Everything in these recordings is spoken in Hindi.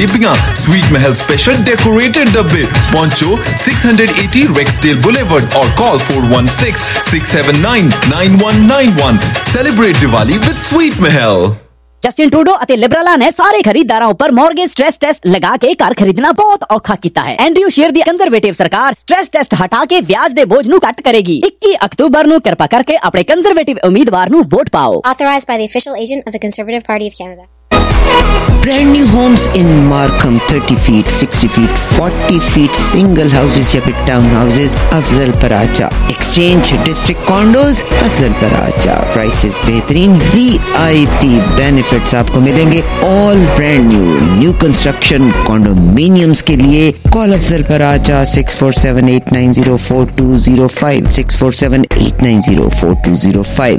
जलेबियां, स्वीट महल स्पेशल डेकोरेटेड डब्बे, पोंचो 680 रेक्सडेल बुलेवर्ड और call 416-679-9191. Celebrate Diwali with Sweet Mahal. Justin Trudeau ਅਤੇ ਲਿਬਰਲਾਂ ਨੇ ਸਾਰੇ ਖਰੀਦਦਾਰਾਂ ਉੱਪਰ ਮੌਰਗੇਜ ਸਟ੍ਰੈਸ ਟੈਸਟ ਲਗਾ ਕੇ ਘਰ ਖਰੀਦਣਾ ਬਹੁਤ ਔਖਾ ਕੀਤਾ ਹੈ। ਐਂਡਰਿਊ ਸ਼ੀਰ ਦੀ ਕੰਜ਼ਰਵੇਟਿਵ ਸਰਕਾਰ ਸਟ੍ਰੈਸ ਟੈਸਟ ਹਟਾ ਕੇ ਵਿਆਜ ਦੇ ਬੋਝ ਨੂੰ ਘੱਟ ਕਰੇਗੀ। 21 ਅਕਤੂਬਰ ਨੂੰ ਕਿਰਪਾ ਕਰਕੇ ਆਪਣੇ ਕੰਜ਼ਰਵੇਟਿਵ ਉਮੀਦਵਾਰ ਨੂੰ ਵੋਟ ਪਾਓ। Authorized by the official agent of the Conservative Party of Canada. Brand new homes in Markham, 30 feet, 60 feet, 40 feet, single houses या फिर town houses, Afzal Paracha. Exchange district condos, Afzal Paracha. Prices बेहतरीन, VIP benefits आपको मिलेंगे। All brand new construction condominiums के लिए call अफजल पराचा 647-890-4205, 647-890-4205।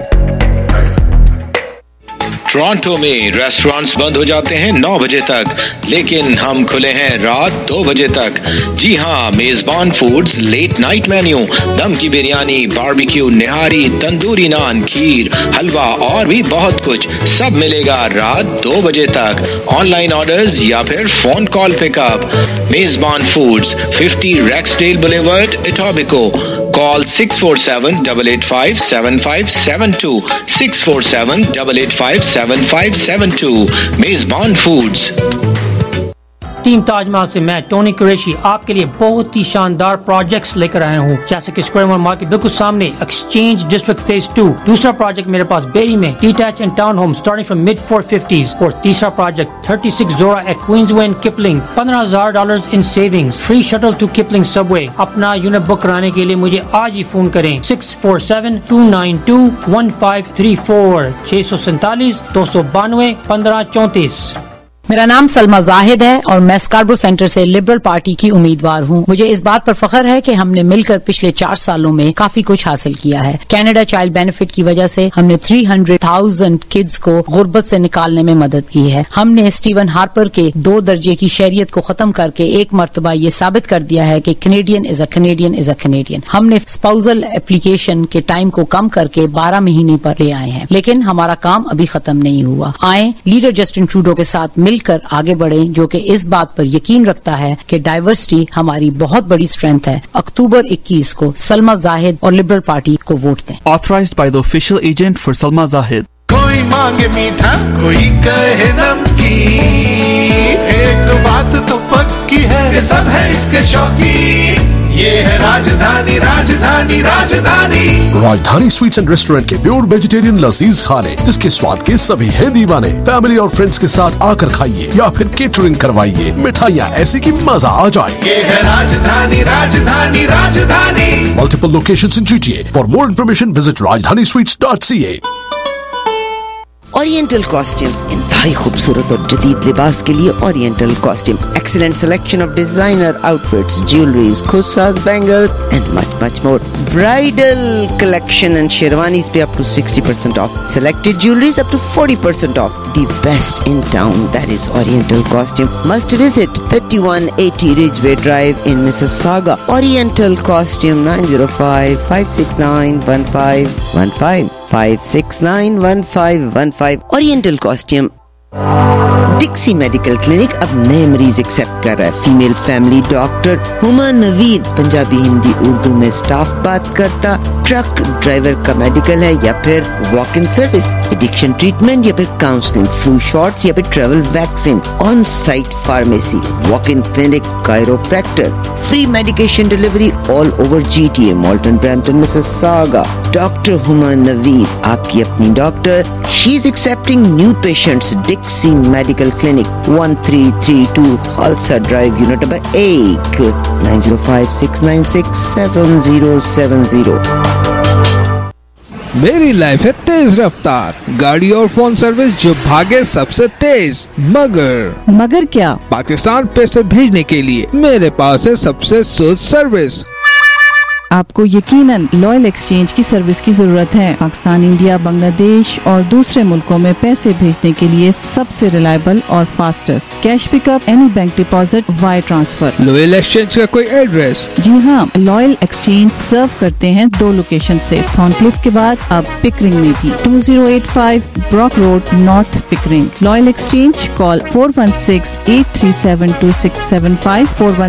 टोरंटो में रेस्टोरेंट्स बंद हो जाते हैं 9 बजे तक, लेकिन हम खुले हैं रात 2 बजे तक। जी हाँ, मेजबान फूड्स लेट नाइट मेन्यू, दम की बिरयानी, बारबेक्यू, निहारी, तंदूरी नान, खीर, हलवा और भी बहुत कुछ सब मिलेगा रात 2 बजे तक। ऑनलाइन ऑर्डर्स या फिर phone call pickup. Mezban foods, 50 Rexdale boulevard, Etobicoke. Call 647-885-7572, 647-885-7572. मेजबान फूड्स। टीम ताजमहल से मैं टोनी कुरैशी आपके लिए बहुत ही शानदार प्रोजेक्ट्स लेकर आया हूँ, जैसे कि स्क्वायर वन मार्केट बिल्कुल सामने एक्सचेंज डिस्ट्रिक्ट फेज 2। दूसरा प्रोजेक्ट मेरे पास बेरी में detach and town home starting from mid 450s। और तीसरा project 36 Zorra at Queensway and Kipling, $15,000 in savings, free shuttle to Kipling subway. अपना यूनिट बुक कराने के लिए मुझे आज ही फोन करें 647-292-1534, 647-292-1534। मेरा नाम सलमा जाहिद है और मैं स्कार्बरो सेंटर से लिबरल पार्टी की उम्मीदवार हूँ। मुझे इस बात पर फख्र है कि हमने मिलकर पिछले 4 सालों में काफी कुछ हासिल किया है। कनाडा चाइल्ड बेनिफिट की वजह से हमने 300,000 किड्स को गुर्बत से निकालने में मदद की है। हमने स्टीवन हार्पर के 2 दर्जे की शरीयत को खत्म करके एक मर्तबा ये साबित कर दिया है कि कनेडियन इज अ कनेडियन। हमने स्पाउजल एप्लीकेशन के टाइम को कम करके 12 महीने पर ले आए हैं, लेकिन हमारा काम अभी खत्म नहीं हुआ। आए लीडर जस्टिन ट्रूडो के साथ मिलकर आगे बढ़ें, जो कि इस बात पर यकीन रखता है कि डाइवर्सिटी हमारी बहुत बड़ी स्ट्रेंथ है। अक्टूबर 21 को सलमा जाहिद और लिबरल पार्टी को वोट दें। Authorized by the official agent for Salma Zahid. कोई मांगे मीठा, कोई कहे नमकीन, एक बात तो पक्की है कि सब है इसके शौकीन। ये है राजधानी Rajdhani Rajdhani. Rajdhani sweets and restaurant के प्योर वेजिटेरियन लजीज खाने, जिसके स्वाद के सभी है दीवाने। फैमिली और फ्रेंड्स के साथ आकर खाइए या फिर केटरिंग करवाइए। मिठाइयाँ ऐसी कि मजा आ जाए। ये है राजधानी राजधानी राजधानी। Multiple locations in GTA. For more information, visit rajdanisweets.ca. Oriental Costumes, इंतहाई खूबसूरत और जदीद लिबास के लिए Oriental Costume. Excellent selection of designer outfits, jewelries, khussas, bangles and much more. Bridal collection and sherwanis पे up to 60% off. Selected jewelries up to 40% off. The best in town, that is Oriental Costume. Must visit 3180 Ridgeway Drive in Mississauga. Oriental Costume 905-569-1515. 569-1515. Oriental Costume. Dixie medical clinic अब नए मरीज एक्सेप्ट कर रहा है। Female family doctor Huma Naveed, Punjabi Hindi Urdu में स्टाफ बात करता। ट्रक ड्राइवर का मेडिकल है या फिर walk in service, addiction treatment या फिर काउंसलिंग, फ्लू शॉट्स या फिर travel vaccine, on site pharmacy, walk in clinic, chiropractor, free medication delivery all over GTA, Malton, Brampton, Mississauga. Doctor Huma Naveed, आपकी अपनी doctor. She is accepting new patients. Dixie medical clinic, 1332 Khalsa drive, unit number 1, 9056967070। मेरी लाइफ है तेज रफ्तार, गाड़ी और फोन सर्विस जो भागे सबसे तेज। मगर क्या? पाकिस्तान पैसे भेजने के लिए मेरे पास है सबसे सुध सर्विस। आपको यकीनन लॉयल एक्सचेंज की सर्विस की जरूरत है। पाकिस्तान, इंडिया, बांग्लादेश और दूसरे मुल्कों में पैसे भेजने के लिए सबसे रिलायबल और fastest cash pickup, any bank deposit, wire transfer. Loyal Exchange का कोई एड्रेस? जी हाँ, लॉयल एक्सचेंज सर्व करते हैं 2 लोकेशन से, थॉर्नक्लिफ के बाद अब पिकरिंग में भी। 2085 Brock road, North Pickering. Loyal Exchange, call 416-837-2675,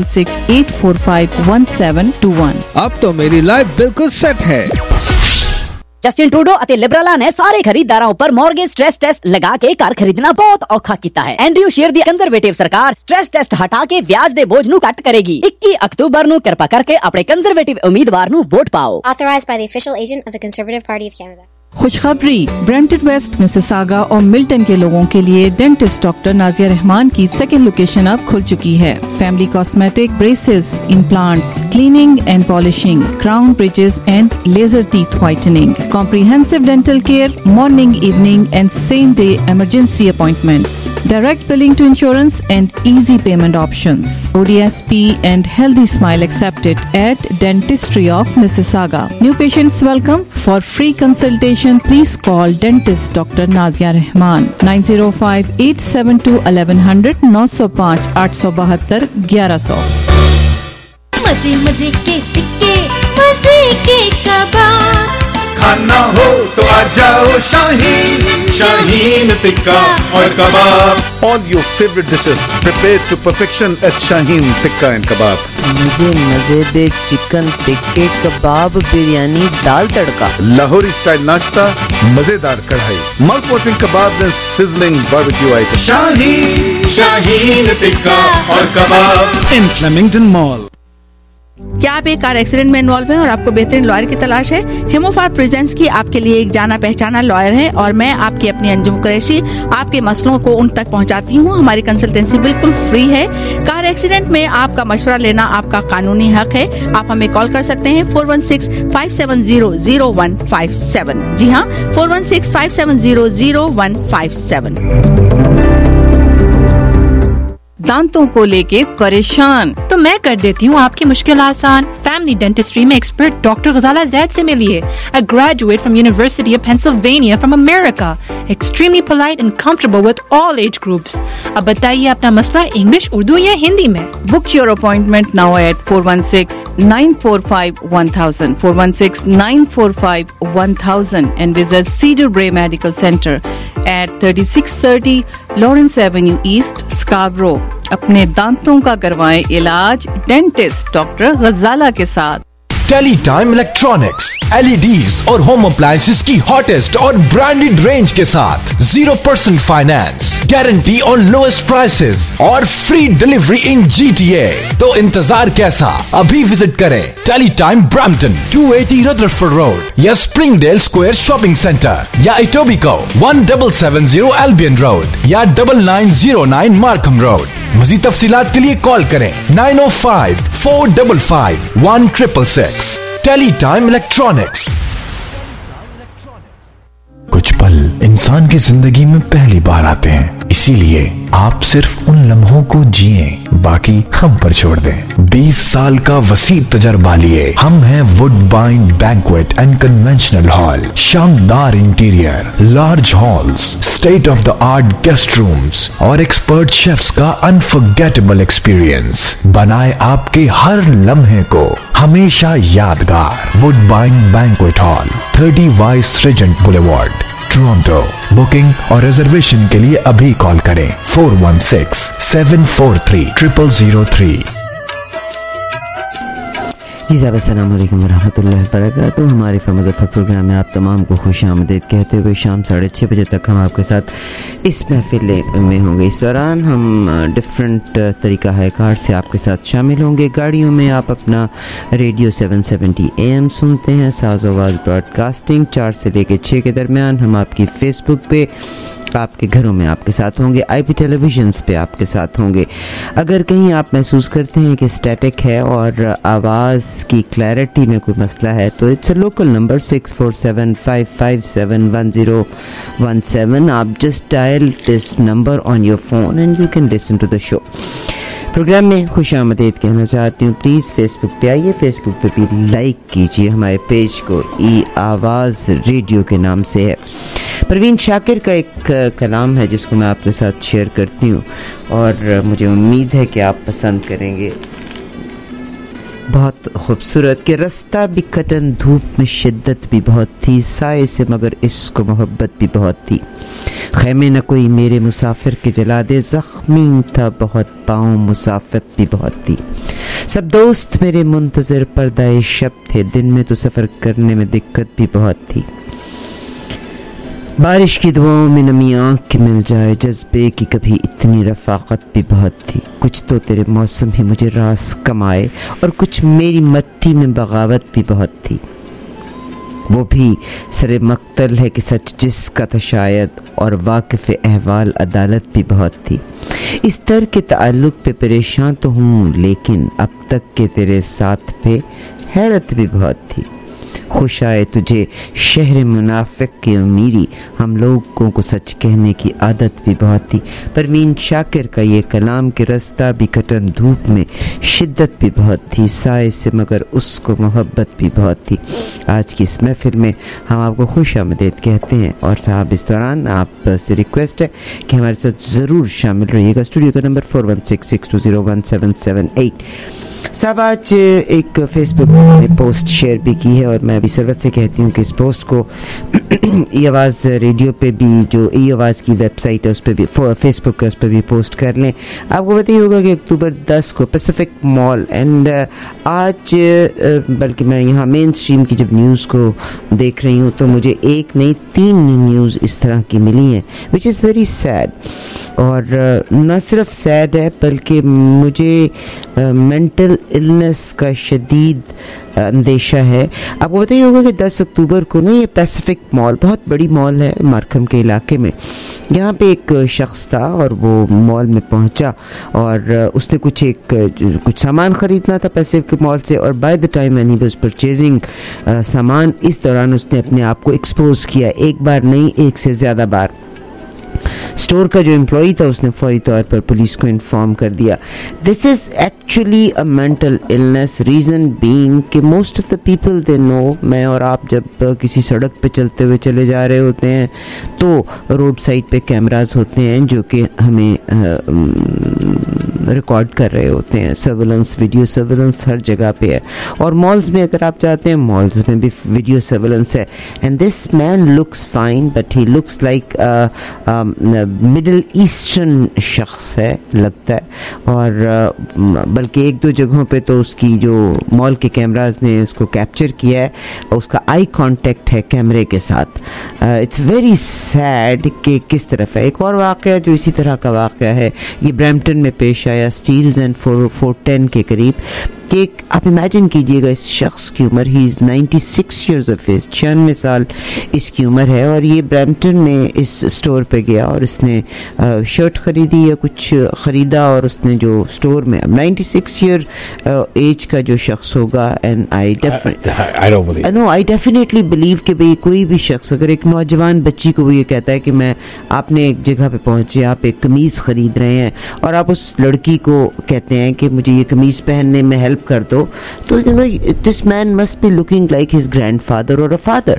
416-845-1721। अब तो मेरी लाइफ बिल्कुल सेट है। जस्टिन ट्रूडो ਅਤੇ ਲਿਬਰਲਾਂ ਨੇ ਸਾਰੇ ਖਰੀਦਦਾਰਾਂ ਉੱਪਰ ਮੌਰਗੇਜ ਸਟ੍ਰੈਸ ਟੈਸਟ ਲਗਾ ਕੇ ਘਰ ਖਰੀਦਣਾ ਬਹੁਤ ਔਖਾ ਕੀਤਾ ਹੈ। ਐਂਡਰਿਊ ਸ਼ੀਰ ਦੀ ਕੰਜ਼ਰਵੇਟਿਵ ਸਰਕਾਰ ਸਟ੍ਰੈਸ ਟੈਸਟ ਹਟਾ ਕੇ ਵਿਆਜ ਦੇ ਬੋਝ ਨੂੰ ਘੱਟ ਕਰੇਗੀ। 21 ਅਕਤੂਬਰ ਨੂੰ ਕਿਰਪਾ ਕਰਕੇ ਆਪਣੇ ਕੰਜ਼ਰਵੇਟਿਵ ਉਮੀਦਵਾਰ ਨੂੰ ਵੋਟ ਪਾਓ। Authorized by the official agent of the Conservative Party of Canada. खुशखबरी, ब्रेंटन वेस्ट, मिसिसागा और मिल्टन के लोगों के लिए डेंटिस्ट डॉक्टर नाजिया रहमान की सेकेंड लोकेशन अब खुल चुकी है। Family cosmetic, braces, implants, cleaning and polishing, crown bridges and laser teeth whitening, comprehensive dental care, morning, evening and same day emergency appointments, direct billing to insurance and easy payment options. ODSP and healthy smile accepted at Dentistry of Mississauga. New patients welcome. For free consultation, please call dentist Dr. Nazia Rahman 905-872-1100 905-872-1100। मजे मजे के टिक्के, मजे के कबाब, खाना हो तो आ जाओ शाहीन, शाहीन टिक्का और कबाब। All your favorite dishes prepared to perfection at Shaheen Tikka and Kebab. मजे मजे दे चिकन टिक्के, कबाब, बिरयानी, दाल तड़का, Lahori style नाश्ता, मजेदार कढ़ाई, mouth watering kebabs and sizzling barbecue items. Shaheen, Shaheen tikka और कबाब in Flemington Mall. क्या आप एक कार एक्सीडेंट में इन्वॉल्व हैं और आपको बेहतरीन लॉयर की तलाश है? हिमोफार प्रेजेंस की आपके लिए एक जाना पहचाना लॉयर है और मैं आपकी अपनी अंजुम कुरैशी आपके मसलों को उन तक पहुंचाती हूं। हमारी कंसल्टेंसी बिल्कुल फ्री है। कार एक्सीडेंट में आपका मशवरा लेना आपका कानूनी हक है। आप हमें कॉल कर सकते हैं 416-570-0157। जी हाँ, 416-570-0157। दांतों को लेके परेशान? तो मैं कर देती हूँ आपकी मुश्किल आसान। फैमिली डेंटिस्ट्री में एक्सपर्ट डॉक्टर गजाला जैद से मिलिए। A graduate from University of Pennsylvania from America. Extremely polite and comfortable with all age groups. अब बताइए अपना मसला इंग्लिश, उर्दू या हिंदी में? Book your appointment now at 416-945-1000, 416-945-1000 and visit Cedar Bray Medical Center at 3630 Lawrence Avenue East, Scarborough. अपने दांतों का करवाएं इलाज डेंटिस्ट डॉक्टर गजाला के साथ। टेलीटाइम इलेक्ट्रॉनिक्स, LEDs और होम अप्लायंसेस की हॉटेस्ट और ब्रांडेड रेंज के साथ 0% फाइनेंस, गारंटी और लोएस्ट प्राइसेस और फ्री डिलीवरी इन GTA। तो इंतजार कैसा, अभी विजिट करें टेलीटाइम ब्रैम्पटन 280 रदरफोर्ड रोड या स्प्रिंगडेल स्क्वायर शॉपिंग सेंटर या इटोबिको 1770 एल्बियन रोड या 9909 मार्कम रोड। मज़ीद तफसीलात के लिए कॉल करें 905-455-1666। Teletime electronics. कुछ पल इंसान की जिंदगी में पहली बार आते हैं, इसीलिए आप सिर्फ उन लम्हों को जिएं, बाकी हम पर छोड़ दें। 20 साल का वसी तजर्बा लिए हम हैं Woodbine banquet and conventional hall. शानदार interior, large halls, state of the art guest rooms और एक्सपर्ट शेफ्स का अनफॉरगेटेबल एक्सपीरियंस बनाए आपके हर लम्हे को हमेशा यादगार। Woodbine banquet hall, 30 Vice Regent boulevard, Toronto. Booking और रिजर्वेशन के लिए अभी कॉल करें 416-743-0003। जी साहब, अस्सलाम वालेकुम रहमतुल्लाहि वबरकातुहू। हमारे मुज़फ़्फ़र प्रोग्राम में आप तमाम को खुश आमदीद कहते हुए शाम 6:30 बजे तक हम आपके साथ इस महफिल में होंगे। इस दौरान हम डिफरेंट तरीक़ा है कार से आपके साथ शामिल होंगे। गाड़ियों में आप अपना रेडियो 770 AM सुनते हैं। साज़ आवाज़ ब्रॉडकास्टिंग 4 से लेकर 6 के दरमियान हम आपकी फेसबुक पे, आपके घरों में आपके साथ होंगे, IP टेलीविजन्स पे आपके साथ होंगे। अगर कहीं आप महसूस करते हैं कि स्टैटिक है और आवाज़ की क्लैरिटी में कोई मसला है तो इट्स अ लोकल नंबर 647-557-1017। आप just dial this number on your phone and you can listen to the show. Programme में खुशामदीद कहना चाहती हूँ। प्लीज़ फेसबुक पे आइए, फेसबुक पे भी लाइक कीजिए हमारे पेज को, ई आवाज़ रेडियो के नाम से है। परवीन शाकिर का एक कलाम है जिसको मैं आपके साथ शेयर करती हूँ और मुझे उम्मीद है कि आप पसंद करेंगे। बहुत खूबसूरत कि रास्ता भी कटन, धूप में शिद्दत भी बहुत थी, साए से मगर इश्क मोहब्बत भी बहुत थी। खैमे न कोई मेरे मुसाफिर के जला दे, ज़ख्मी था बहुत पाँव, मुसाफत भी बहुत थी। सब दोस्त मेरे मुंतज़िर पर्दाए शब थे, दिन में तो सफ़र करने में दिक्कत भी बहुत थी। बारिश की दुआओं में नमी आँख की मिल जाए, जज्बे की कभी इतनी रफ़ाक़त भी बहुत थी। कुछ तो तेरे मौसम ही मुझे रास कमाए और कुछ मेरी मट्टी में बगावत भी बहुत थी। वो भी सरे मक्तल है कि सच जिसका था शायद, और वाक़िफ़ अहवाल अदालत भी बहुत थी। इस तरह के ताल्लुक़ पे परेशान तो हूँ, लेकिन अब तक के तेरे साथ पे हैरत भी बहुत थी। खुश आए तुझे शहर मुनाफिक की अमीरी, हम लोगों को सच कहने की आदत भी बहुत थी। परवीन शाकिर का ये कलाम के रास्ता भी कटन, धूप में शिद्दत भी बहुत थी, साए से मगर उसको मोहब्बत भी बहुत थी। आज की इस महफिल में हम आपको खुश आमदीद कहते हैं और साहब इस दौरान आप से रिक्वेस्ट है कि हमारे साथ ज़रूर शामिल रहिएगा। स्टूडियो का नंबर 4166201778। साहब आज एक फेसबुक ने पोस्ट शेयर भी की है और मैं अभी सरवत से कहती हूँ कि इस पोस्ट को ई आवाज़ रेडियो पे भी, जो ई आवाज़ की वेबसाइट है उस पर भी, फेसबुक है उस पर भी पोस्ट कर लें। आपको पता ही होगा कि अक्टूबर 10 को पैसिफिक मॉल एंड आज बल्कि मैं यहाँ मेन स्ट्रीम की जब न्यूज़ को देख रही हूँ तो मुझे एक नहीं 3 न्यूज़ इस तरह की मिली हैं, विच इज़ वेरी सैड। और न सिर्फ सैड है बल्कि मुझे मेंटल इलनेस का शदीद अंदेशा है। आपको पता ही होगा कि 10 अक्टूबर को ना ये पैसिफिक मॉल बहुत बड़ी मॉल है मार्कम के इलाके में, यहाँ पे एक शख्स था और वो मॉल में पहुँचा और उसने कुछ सामान ख़रीदना था पैसिफिक मॉल से, और by the time when he was purchasing सामान, इस दौरान उसने अपने आप को एक्सपोज किया, एक बार नहीं 1 से ज़्यादा बार। स्टोर का जो एम्प्लॉई था उसने फौरी तौर पर पुलिस को इन्फॉर्म कर दिया। This is actually a mental illness, reason being कि most of the people they know, मैं और आप जब किसी सड़क पे चलते हुए चले जा रहे होते हैं तो रोड साइड पे कैमरास होते हैं जो कि हमें रिकॉर्ड कर रहे होते हैं। सर्विलेंस, वीडियो सर्विलेंस हर जगह पे है और मॉल्स में अगर आप जाते हैं मॉल्स में भी वीडियो सर्विलेंस है। And this man looks fine but he looks like middle eastern शख्स है लगता है, और बल्कि 1-2 जगहों पे तो उसकी जो मॉल के कैमराज ने उसको कैप्चर किया है, उसका आई कांटेक्ट है कैमरे के साथ। इट्स वेरी सैड कि किस तरफ है। एक और वाक़या जो इसी तरह का वाक़या है, ये ब्रैम्पटन में पेश आया स्टील्स एंड 410 के करीब, कि आप इमेजिन कीजिएगा इस शख्स की उम्र, he is 96 years of age, 96 साल इसकी उम्र है, और ये ब्रैम्पटन में इस स्टोर पे गया और इसने शर्ट ख़रीदी या कुछ ख़रीदा, और उसने जो स्टोर में 96 ईयर एज का जो शख्स होगा, एंड आई डेफिनेटली बिलीव कि भाई कोई भी शख्स अगर एक नौजवान बच्ची को वो ये कहता है कि मैं, आपने एक जगह पे पहुँचे, आप एक कमीज़ ख़रीद रहे हैं और आप उस लड़की को कहते हैं कि मुझे ये कमीज़ पहनने में हेल्प कर दो, तो you know this man must be looking like his grandfather और a father.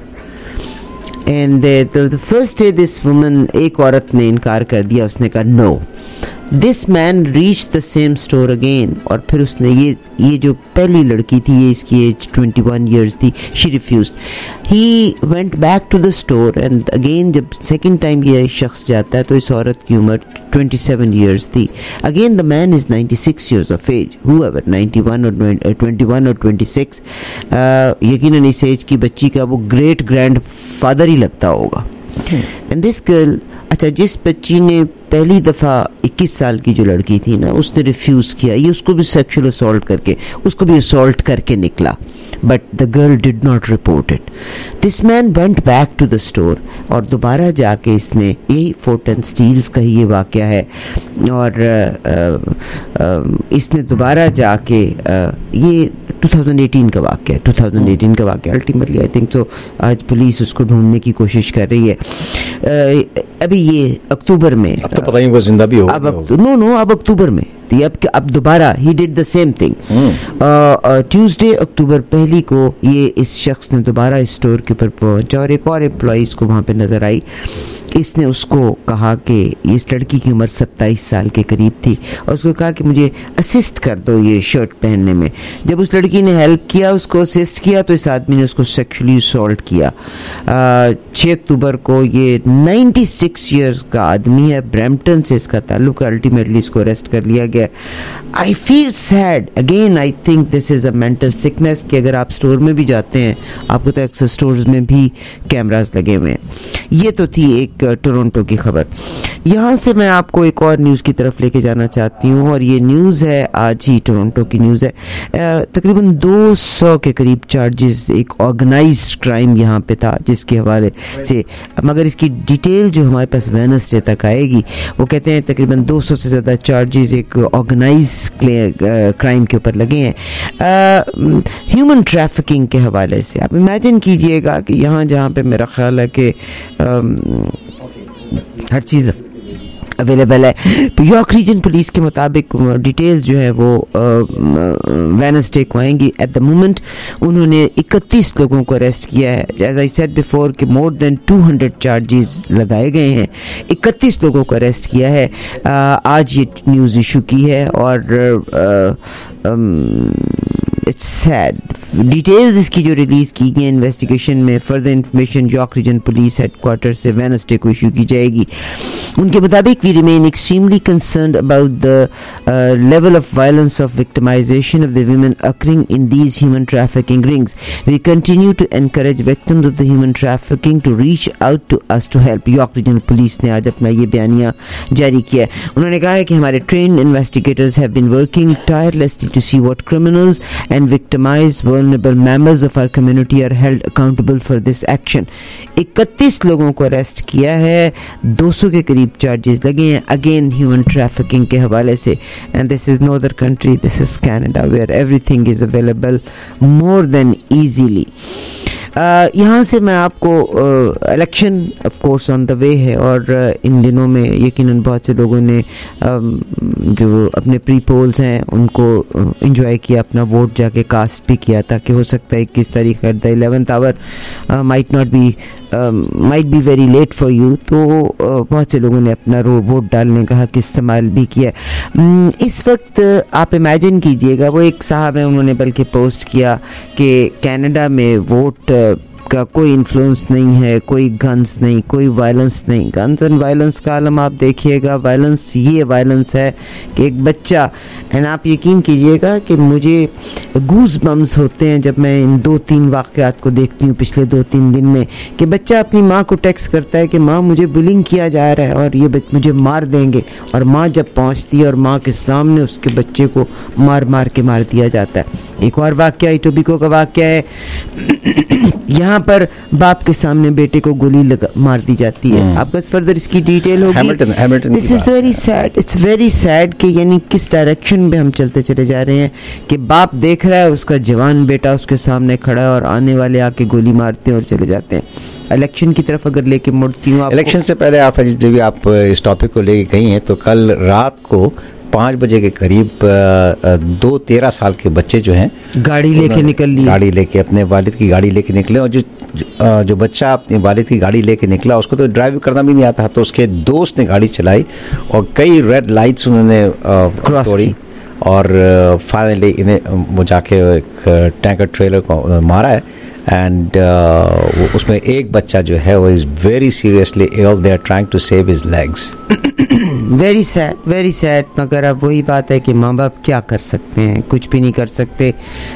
And the first day this woman, एक औरत ने इनकार कर दिया, उसने कहा no. This man reach the same store again, और फिर उसने ये जो पहली लड़की थी, ये इसकी एज 21 ईयर्स थी, she refused. He went back to the store and again जब सेकंड टाइम ये शख्स जाता है तो इस औरत की उम्र 27 ईयर्स थी। Again the man is 96 years of age, whoever 21 और 26, यकीनन इस एज की बच्ची का वो ग्रेट ग्रैंड फादर ही लगता होगा। एंड दिस गर्ल, अच्छा जिस बच्ची ने पहली दफ़ा 21 साल की जो लड़की थी ना, उसने रिफ्यूज़ किया, ये उसको भी सेक्सुअल असॉल्ट करके, उसको भी असॉल्ट करके निकला, but the girl did not report it. This man went back to the store और दोबारा जाके इसने, यही 410 स्टील्स का ही ये वाक़या है, और इसने दोबारा जाके ये 2018 का वाक़या, 2018 का वाक़या अल्टीमेटली आई थिंक तो आज पुलिस उसको ढूंढने की कोशिश कर रही है। अभी ये अक्टूबर में तो पता नहीं वो जिंदा भी होगा। अब अक्टूबर में तो अब दोबारा he did the same thing. Tuesday October 1 को ये इस शख्स ने दोबारा इस स्टोर के ऊपर पहुंचा और एक और एम्प्लॉय को वहाँ पे नजर आई। इसने उसको कहा कि इस लड़की की उम्र 27 साल के करीब थी और उसको कहा कि मुझे असिस्ट कर दो ये शर्ट पहनने में। जब उस लड़की ने हेल्प किया, उसको असिस्ट किया, तो इस आदमी ने उसको सेक्सुअली असॉल्ट किया। 6 अक्टूबर को ये 96 ईयर्स का आदमी है, ब्रैम्पटन से इसका ताल्लुक है। अल्टीमेटली इसको अरेस्ट कर लिया गया। I feel sad again, I think this is a mental sickness कि अगर आप स्टोर में भी जाते हैं, आपको तो अक्सर स्टोर्स में भी कैमरास लगे हुए हैं। ये तो थी एक टोरंटो की खबर। यहाँ से मैं आपको एक और न्यूज़ की तरफ लेके जाना चाहती हूँ और ये न्यूज़ है, आज ही टोरंटो की न्यूज़ है। तकरीबन 200 के करीब चार्जेस एक ऑर्गेनाइज्ड क्राइम यहाँ पे था जिसके हवाले से, मगर इसकी डिटेल जो हमारे पास वेडनेसडे तक आएगी। वो कहते हैं तकरीबन 200 से ज़्यादा चार्जेस एक ऑर्गेनाइज्ड क्राइम के ऊपर लगे हैं ह्यूमन ट्रैफिकिंग के हवाले से। आप इमेजिन कीजिएगा कि यहाँ जहाँ पे मेरा ख्याल है कि हर चीज़ अवेलेबल है। तो यॉर्क रीजन पुलिस के मुताबिक डिटेल्स जो है वो वेडनेसडे को आएंगी। एट द मोमेंट उन्होंने 31 लोगों को अरेस्ट किया है। एज आई सेड बिफोर कि मोर देन 200 चार्जेस लगाए गए हैं। 31 लोगों को अरेस्ट किया है। आज ये न्यूज़ इशू की है और इट्स सैड। डिटेल्स इसकी जो रिलीज की गई इन्वेस्टिगेशन में further information York Region police headquarter से वेडनेसडे को इशू की जाएगी। उनके मुताबिक we remain extremely concerned about the level of violence of victimization of the women occurring in these human trafficking rings. We continue to encourage victims of the human trafficking to reach out to us to help. York Region police ने आज अपना ये बयानिया जारी किया है। उन्होंने कहा है कि हमारे trained investigators have been working tirelessly to see what criminals and victimized vulnerable members of our community are held accountable for this action। 31 लोगों को अरेस्ट किया है, 200 के करीब चार्जेस लगे हैं अगेन ह्यूमन ट्रैफिकिंग के हवाले से। And this is no other country, this is Canada where everything is available more than easily. यहाँ से मैं आपको election of course on the way है और इन दिनों में यकीनन बहुत से लोगों ने जो अपने प्री पोल्स हैं उनको एंजॉय किया, अपना वोट जाके कास्ट भी किया, ताकि हो सकता है 21 तारीख at the 11th hour might be very late for you. तो बहुत से लोगों ने अपना वोट डालने का हक इस्तेमाल भी किया। इस वक्त आप इमेजिन कीजिएगा, वो एक साहब हैं, उन्होंने बल्कि पोस्ट किया कि कनाडा में वोट का कोई इन्फ्लुएंस नहीं है, कोई गन्स नहीं, कोई वायलेंस नहीं। गन्स एंड वायलेंस का आलम आप देखिएगा, वायलेंस ये वायलेंस है कि एक बच्चा, एंड आप यकीन कीजिएगा कि मुझे गूज बम्स होते हैं जब मैं इन 2-3 वाक़यात को देखती हूँ पिछले 2-3 दिन में, कि बच्चा अपनी माँ को टेक्स्ट करता है कि माँ मुझे बुलिंग किया जा रहा है और ये मुझे मार देंगे, और माँ जब पहुँचती है और माँ के सामने उसके बच्चे को मार मार के मार दिया जाता है। एक और वाक़या इटोबिको का वाक़या है, यहाँ पर बाप के सामने बेटे को गोली मार दी जाती है। आपका फर्दर इसकी डिटेल होगी। This is very sad, it's very sad कि यानी किस डायरेक्शन में हम चलते चले जा रहे हैं कि बाप देख रहा है उसका जवान बेटा उसके सामने खड़ा है और आने वाले आके गोली मारते हैं और चले जाते हैं। इलेक्शन की तरफ अगर लेके मुड़ती हूँ, इलेक्शन से पहले आप जब भी आप इस टॉपिक को लेके गई हैं, तो कल रात को 5 बजे के करीब 2 13 साल के बच्चे जो हैं गाड़ी लेके अपने वालिद की गाड़ी लेके निकले, और जो बच्चा अपने वालिद की गाड़ी लेके निकला उसको तो ड्राइव करना भी नहीं आता, तो उसके दोस्त ने गाड़ी चलाई और कई रेड लाइट्स उन्होंने तोड़ी और फाइनली इन्हें वो जाके एक टैंकर ट्रेलर को मारा है। एंड उसमें एक बच्चा जो है वो is very seriously ill, they are trying to save his legs. Very sad. मगर अब वही बात है कि माँ बाप क्या कर सकते हैं, कुछ भी नहीं कर सकते।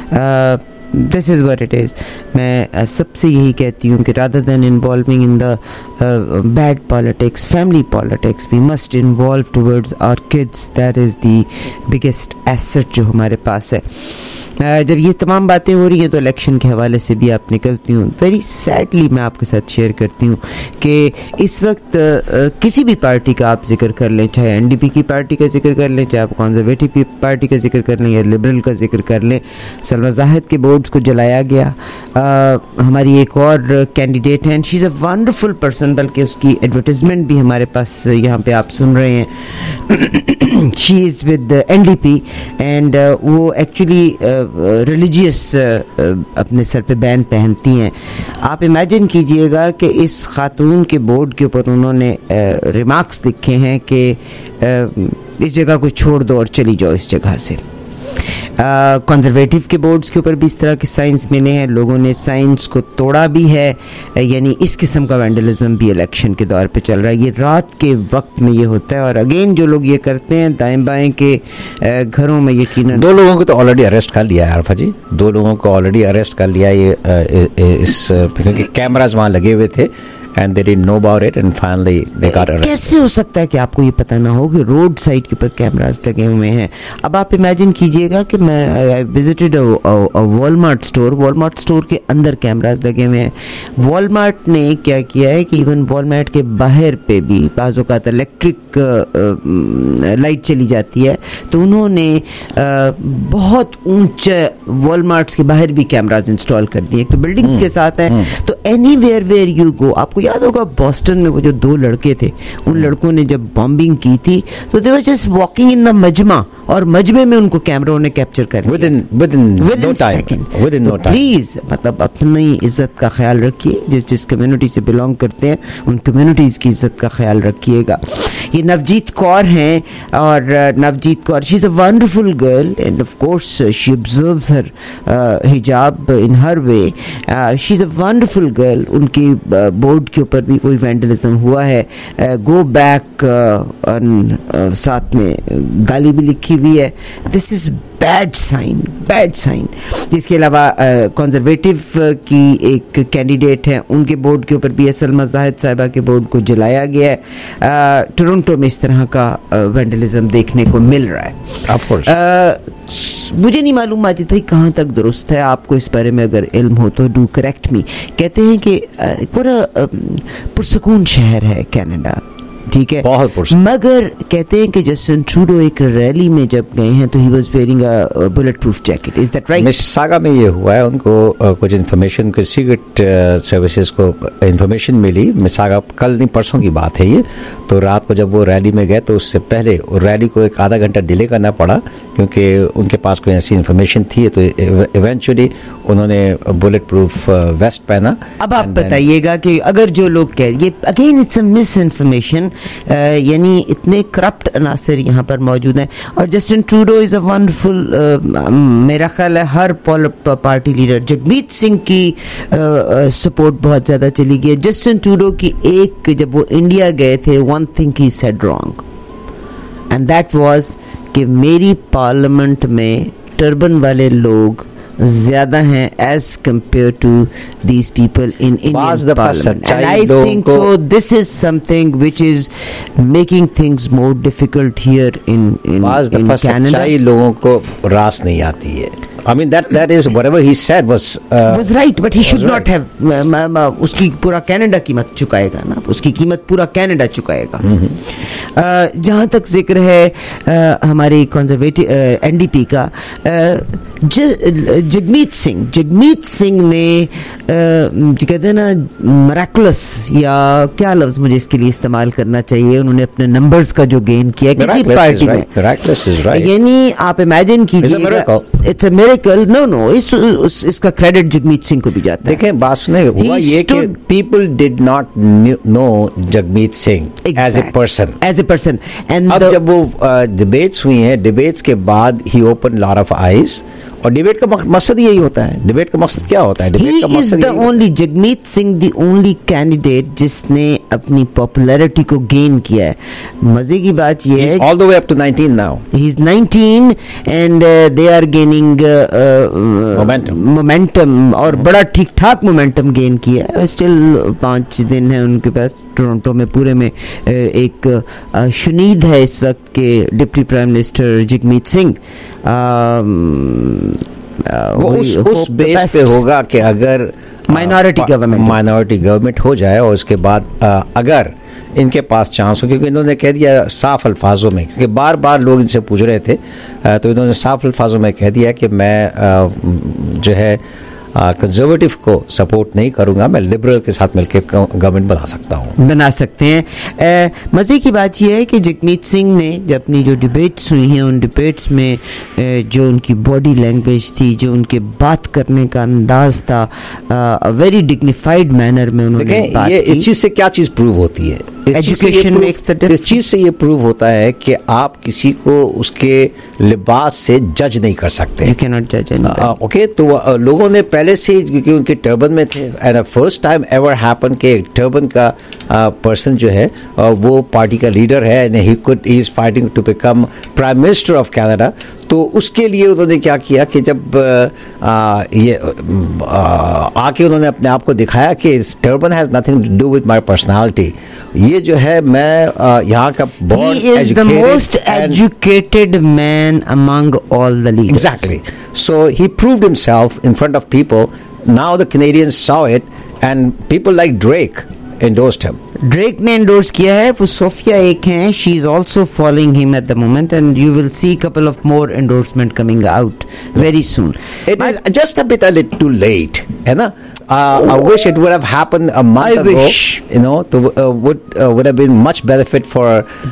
This is what it is. मैं सबसे यही कहती हूँ कि rather than involving in the bad politics, family politics, we must involve towards our kids. That is the biggest asset जो हमारे पास है। जब ये तमाम बातें हो रही हैं तो इलेक्शन के हवाले से भी आप निकलती हूँ। वेरी सैडली मैं आपके साथ शेयर करती हूँ कि इस वक्त किसी भी पार्टी का आप जिक्र कर लें, चाहे एनडीपी की पार्टी का जिक्र कर लें, चाहे आप कंजर्वेटिव की पार्टी का जिक्र कर लें या लिबरल का जिक्र कर लें, सलमा जाहिद के बोर्ड्स को जलाया गया। हमारी एक और कैंडिडेट हैं, she is a wonderful person, बल्कि उसकी एडवर्टाइजमेंट भी हमारे पास यहाँ पे आप सुन रहे हैं। She is with NDP and वो एक्चुअली रिलीजियस अपने सर पे बैन पहनती हैं। आप इमेजिन कीजिएगा कि इस खातून के बोर्ड के ऊपर उन्होंने रिमार्क्स लिखे हैं कि इस जगह को छोड़ दो और चली जाओ इस जगह से। कंजर्वेटिव के बोर्ड्स के ऊपर भी इस तरह के साइंस मिले हैं, लोगों ने साइंस को तोड़ा भी है, यानी इस किस्म का वैंडलिज्म भी इलेक्शन के दौर पे चल रहा है। ये रात के वक्त में ये होता है और अगेन जो लोग ये करते हैं दाएं बाएं के घरों में, यकीनन 2 लोगों को तो ऑलरेडी अरेस्ट कर लिया है आरफा जी, 2 लोगों को ऑलरेडी अरेस्ट कर लिया ये इस क्योंकि कैमराज वहाँ लगे हुए थे and they didn't know about it and finally they got arrested. कैसे हो सकता है कि आपको ये पता ना हो कि रोड साइड के ऊपर कैमरास लगे हुए हैं? अब आप इमेजिन कीजिएगा कि मैं आई विजिटेड वॉलमार्ट स्टोर के अंदर कैमरास लगे हुए हैं। वॉलमार्ट ने क्या किया है कि इवन वॉलमार्ट के बाहर पे भी बाज़ औक़ात इलेक्ट्रिक लाइट चली जाती है, तो उन्होंने बहुत ऊंचे वॉलमार्ट्स के बाहर भी कैमरास इंस्टॉल कर दिए। तो बिल्डिंग्स के साथ हैं, तो एनीवेयर वेयर यू गो, आपको याद होगा बॉस्टन में वो जो 2 लड़के थे, उन लड़कों ने जब बॉम्बिंग की थी तो they were just walking in the मजमा, और मजमे में उनको कैमरों ने कैप्चर कर लिया विदिन नो टाइम। प्लीज मतलब अपनी इज्जत का ख्याल रखिए, जिस कम्युनिटी से बिलोंग करते हैं उन कम्युनिटीज की इज्जत का ख्याल रखिएगा। ये नवजीत कौर हैं, और Navjeet Kaur she is a wonderful girl and of course she observes her hijab in her way. She is a wonderful girl. उनकी बोर्ड के ऊपर भी कोई वैंडलिज्म हुआ है, गो बैक, साथ में गाली भी लिखी हुई है। This is bad sign. जिसके अलावा कंजर्वेटिव की एक कैंडिडेट है, उनके बोर्ड के ऊपर भी सलमा जाहिद साहिबा के बोर्ड को जलाया गया है। टोरंटो में इस तरह का वैंडलिज्म देखने को मिल रहा है। ऑफ कोर्स मुझे नहीं मालूम माजिद भाई कहाँ तक दुरुस्त है, आपको इस बारे में अगर इल्म हो तो डू करेक्ट मी। कहते हैं कि पूरा पुरसकून शहर है कनाडा, ठीक है, बहुत मगर कहते हैं कि जस्टिन ट्रूडो एक रैली में जब गए हैं तो he was wearing a bullet proof jacket. Is that right? Mississauga में ये हुआ है, उनको कुछ इन्फॉर्मेशन, कुछ सीक्रेट सर्विसेज को इन्फॉर्मेशन मिली। मिसिसागा कल नहीं परसों की बात है ये, तो रात को जब वो रैली में गए तो उससे पहले रैली को एक आधा घंटा डिले करना पड़ा क्योंकि उनके पास कोई ऐसी इन्फॉर्मेशन थी, तो इवेंचुअली उन्होंने बुलेट प्रूफ वेस्ट पहना। अब आप बताइएगा कि अगर जो लोग कह, ये again it's a misinformation, यानी इतने करप्ट अनासर यहाँ पर मौजूद हैं। और Justin Trudeau is a wonderful, मेरा ख्याल है हर पार्टी लीडर, जगमीत सिंह की सपोर्ट बहुत ज़्यादा चली गई। जस्टिन ट्रूडो की एक, जब वो इंडिया गए थे, one thing he said wrong and that was कि मेरी पार्लियामेंट में टर्बन वाले लोग ज्यादा हैं as compared to these people in Indian Parliament. And I think so this is something which is making things more difficult here in Canada. सच्चाई लोगों को रास नहीं आती है। I mean that is whatever he said was right, but he should not have. उसकी पूरा कनाडा कीमत चुकाएगा ना, उसकी कीमत पूरा कनाडा चुकाएगा। जहाँ तक जिक्र है हमारे कंजर्वेटिव एनडीपी का, जगमीत सिंह ने कहते हैं ना मराकुलस, या क्या लफ्ज मुझे इसके लिए इस्तेमाल करना चाहिए, उन्होंने अपने नंबर्स का जो गेन किया किसी पार्टी में, यानी आप इमेजिन कीजिएगा, इट्स अ मिरेकल। नो इसका क्रेडिट जगमीत सिंह को भी जाता है। देखें, बात सुने, हुआ ये कि people did not know Jagmeet Singh as a person and अब जब वो डिबेट्स हुई हैं, डिबेट्स के बाद ही ओपन लॉट ऑफ आईज, और डिबेट का मकसद यही होता है। डिबेट का मकसद क्या होता है? डिबेट का मकसद only Jagmeet Singh the only candidate जिसने अपनी पॉपुलैरिटी को गेन किया है। मजे की बात यह है, all the way up to 19 now, he is 19 and they are gaining momentum, और बड़ा ठीक ठाक मोमेंटम गेन किया है। स्टिल 5 दिन है उनके पास टोरंटो में पूरे में। एक शुनीद है इस वक्त के deputy prime minister Jagmeet Singh, वो उस बेस पे होगा कि अगर माइनॉरिटी गवर्नमेंट हो जाए और उसके बाद अगर इनके पास चांस हो, क्योंकि इन्होंने कह दिया साफ अल्फाजों में, क्योंकि बार बार लोग इनसे पूछ रहे थे, तो इन्होंने साफ अल्फाजों में कह दिया कि मैं जो है कंजर्वेटिव को सपोर्ट नहीं करूंगा, मैं लिबरल के साथ मिलकर गवर्नमेंट बना सकते हैं। मजे की बात यह है कि जगमीत सिंह ने जब अपनी जो डिबेट्स हुई हैं, उन डिबेट्स में जो उनकी बॉडी लैंग्वेज थी, जो उनके बात करने का अंदाज था, वेरी डिग्निफाइड मैनर में उन्होंने बात की। इस चीज से क्या चीज प्रूव होती है? Education makes the difference. इस चीज से ये प्रूव होता है कि आप किसी को उसके लिबास से जज नहीं कर सकते। You cannot judge anybody. Okay, तो लोगों ने पहले से, क्योंकि उनके टर्बन में थे, and first time ever happen कि एक टर्बन का पर्सन जो है वो पार्टी का लीडर है, and he is fighting to become prime minister of Canada. तो उसके लिए उन्होंने क्या किया कि जब ये आके उन्होंने अपने आप को दिखाया कि turban has nothing to do with my personality, ये जो है मैं यहाँ का बहुत He is the most educated man among all the leaders. Exactly. So he proved himself in front of people. Now the Canadians saw it, and people like Drake endorsed him. Drake ने एंडोर्स किया है, वो सोफिया एक हैं, she is also following him at the moment, and you will see couple of more endorsement coming out very soon. It is just a bit too late, है ना? I wish it would have happened a month ago. You know, would have been much benefit for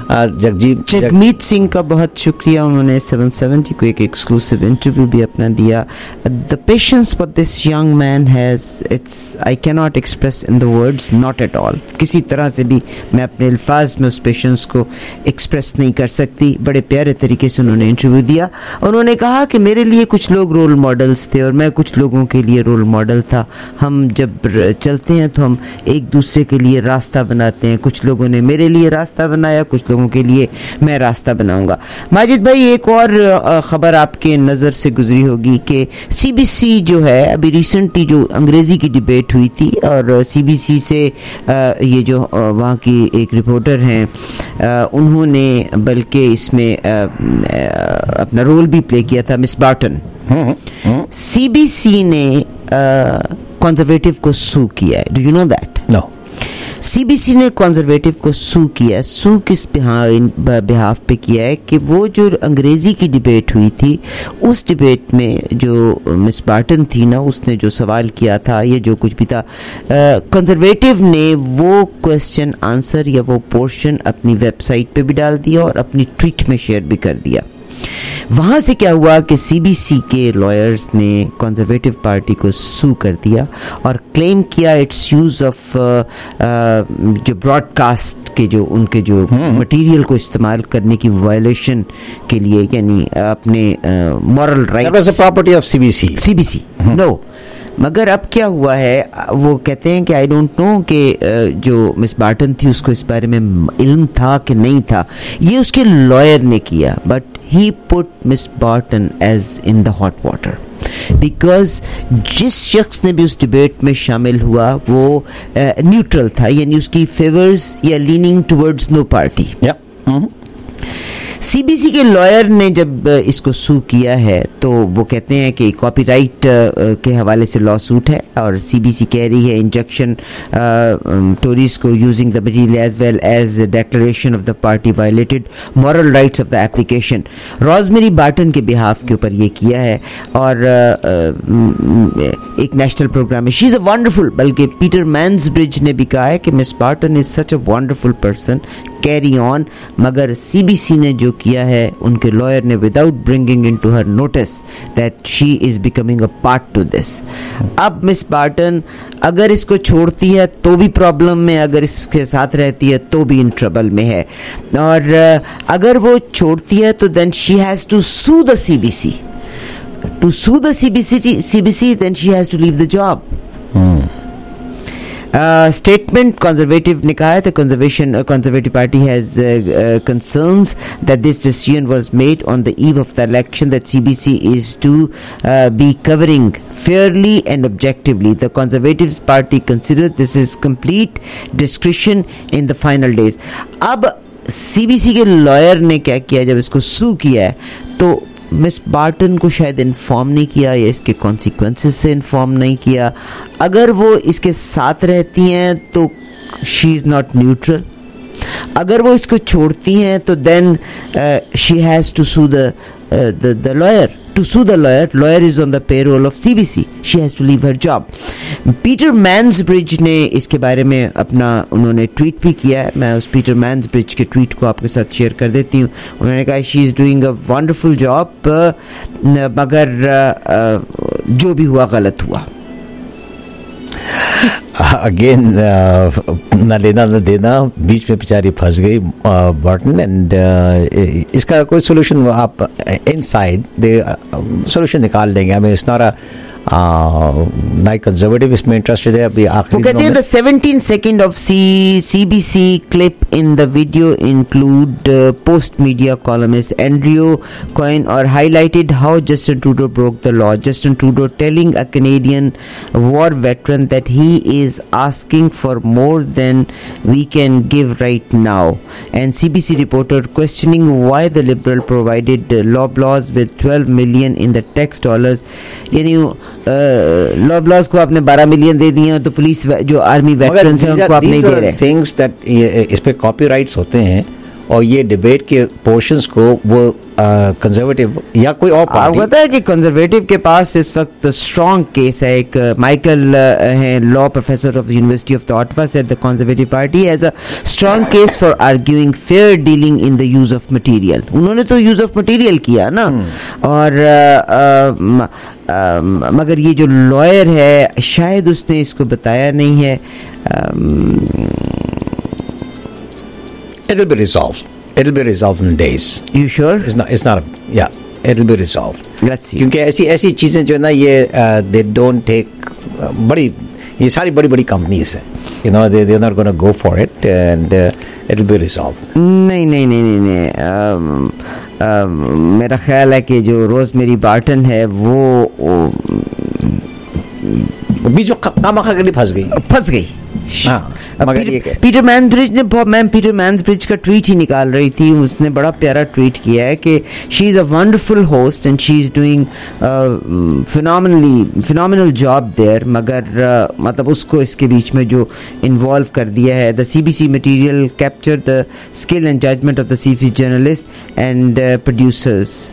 Jagmeet Singh का बहुत शुक्रिया, उन्होंने 770 को एक एक्सक्लूसिव इंटरव्यू भी अपना दिया. The patience what this young man has, I cannot express in the words, not at all. किसी तरह से भी मैं अपने अल्फाज में उस पेशेंस को एक्सप्रेस नहीं कर सकती. बड़े प्यारे तरीके से उन्होंने इंटरव्यू दिया. उन्होंने कहा कि मेरे लिए कुछ लोग रोल मॉडल्स थे और मैं कुछ लोगों के लिए रोल मॉडल था. हम जब चलते हैं तो हम एक दूसरे के लिए रास्ता बनाते हैं. कुछ लोगों ने मेरे लिए रास्ता बनाया, कुछ लोगों के लिए मैं रास्ता बनाऊंगा. माजिद भाई, एक और खबर आपके नज़र से गुजरी होगी कि CBC जो है, अभी रिसेंटली जो अंग्रेज़ी की डिबेट हुई थी, और CBC से ये जो वहाँ की एक रिपोर्टर हैं, उन्होंने बल्कि इसमें अपना रोल भी प्ले किया था, मिस बार्टन. CBC ने कंजर्वेटिव को सू किया है. Do you know that? No. CBC ने कंजर्वेटिव को सू किया. सू किस बिहाफ पे किया है कि वो जो अंग्रेजी की डिबेट हुई थी, उस डिबेट में जो मिस बार्टन थी ना, उसने जो सवाल किया था, ये जो कुछ भी था, कंजर्वेटिव ने वो क्वेश्चन आंसर या वो पोर्शन अपनी वेबसाइट पे भी डाल दिया और अपनी ट्वीट में शेयर भी कर दिया. वहाँ से क्या हुआ कि CBC के लॉयर्स ने कंजर्वेटिव पार्टी को सू कर दिया और क्लेम किया इट्स यूज़ ऑफ जो ब्रॉडकास्ट के जो उनके जो मटेरियल को इस्तेमाल करने की वायलेशन के लिए, यानी अपने moral rights, property of CBC. No. मगर अब क्या हुआ है, वो कहते हैं कि आई डोंट नो कि जो मिस बार्टन थी उसको इस बारे में इल्म था कि नहीं था. ये उसके लॉयर ने किया, but he put Miss Barton as in the hot water because जिस शख्स ने भी उस डिबेट में शामिल हुआ वो न्यूट्रल था, यानी उसकी फेवर्स या leaning towards no party. CBC के लॉयर ने जब इसको सू किया है तो वो कहते हैं कि कॉपीराइट के हवाले से लॉ सूट है, और CBC कह रही है इंजेक्शन टोरीज को using the material as well as declaration of the party violated moral rights of the application. Rosemary Barton के बिहाफ के ऊपर ये किया है, और एक नेशनल प्रोग्राम है. शी इज़ अ वंडरफुल, बल्कि पीटर मैन्सब्रिज ने भी कहा है कि Miss Barton is such a wonderful person, carry on. मगर CBC ने जो किया है, उनके लॉयर ने, without bringing into her notice that she is becoming a part to this. अब मिस बार्टन अगर इसको छोड़ती है तो भी प्रॉब्लम में, अगर इसके साथ रहती है तो भी इन ट्रबल में है. और अगर वो छोड़ती है तो then she has to sue the CBC. To sue the CBC, then she has to leave the job. Statement conservative ने कहा है that conservative party has concerns that this decision was made on the eve of the election, that CBC is to be covering fairly and objectively. The Conservative Party considers this is complete discretion in the final days. अब CBC के लॉयर ने क्या किया, जब इसको सू किया है तो मिस बार्टन को शायद इन्फॉर्म नहीं किया या इसके कॉन्सिक्वेंसेस से इन्फॉर्म नहीं किया. अगर वो इसके साथ रहती हैं तो शी इज़ नॉट न्यूट्रल. अगर वो इसको छोड़ती हैं तो then she has to sue the lawyer. To sue the lawyer is on the payroll of CBC. She has to leave her job. Peter Mansbridge ने इसके बारे में अपना उन्होंने ट्वीट भी किया है. मैं उस पीटर मैन्सब्रिज के ट्वीट को आपके साथ शेयर कर देती हूँ. उन्होंने कहा she is doing a wonderful job, मगर जो भी हुआ गलत हुआ. अगेन न लेना न देना, बीच में बेचारी फंस गई बर्टन. एंड इसका कोई सोल्यूशन आप इनसाइड दे सोल्यूशन निकाल लेंगे. I mean it's not a night conservative इसमें इंटरेस्टेड है. अभी आखिरी कहते हैं the 17 second of CBC clip in the video include post media columnist Andrew Coyne or highlighted how Justin Trudeau broke the law. Justin Trudeau telling a Canadian war veteran that he is asking for more than we can give right now. And CBC reporter questioning why the Liberal provided Loblaws with 12 million in the tax dollars. यानी लॉबलॉज को आपने 12 मिलियन दे दिए हैं तो पुलिस जो आर्मी वेटरन्स हैं उनको आप नहीं दे रहे. थिंग्स दैट इस पे कॉपीराइट्स होते हैं और ये डिबेट के पोर्शंस को वो कंजर्वेटिव या कोई और पार्टी. आपको पता है कि कंजर्वेटिव के पास इस वक्त स्ट्रॉन्ग केस है. एक माइकल है, law professor of university of Ottawa, said the conservative party has a strong case for arguing fair dealing in the use of material. उन्होंने तो यूज ऑफ मटेरियल किया ना. और मगर ये जो लॉयर है शायद उसने इसको बताया नहीं है. It'll be resolved. It'll be resolved in days. You sure? It's not. Yeah, it'll be resolved. Let's see. क्योंकि ऐसी चीजें जो है ना ये they don't take ये सारी बड़ी कंपनीज हैं. You know they're not going to go for it and it'll be resolved. नहीं. मेरा ख्याल है कि जो रोजमेरी बार्टन है वो बीच में खामखा के लिए फंस गई. हाँ. पीटर मैन्सब्रिज का ट्वीट ही निकाल रही थी. उसने बड़ा प्यारा ट्वीट किया है कि she is a wonderful host and she is doing phenomenal job there. मगर मतलब उसको इसके बीच में जो इन्वॉल्व कर दिया है. The CBC material capture the skill and judgement of the CBC journalist and producers.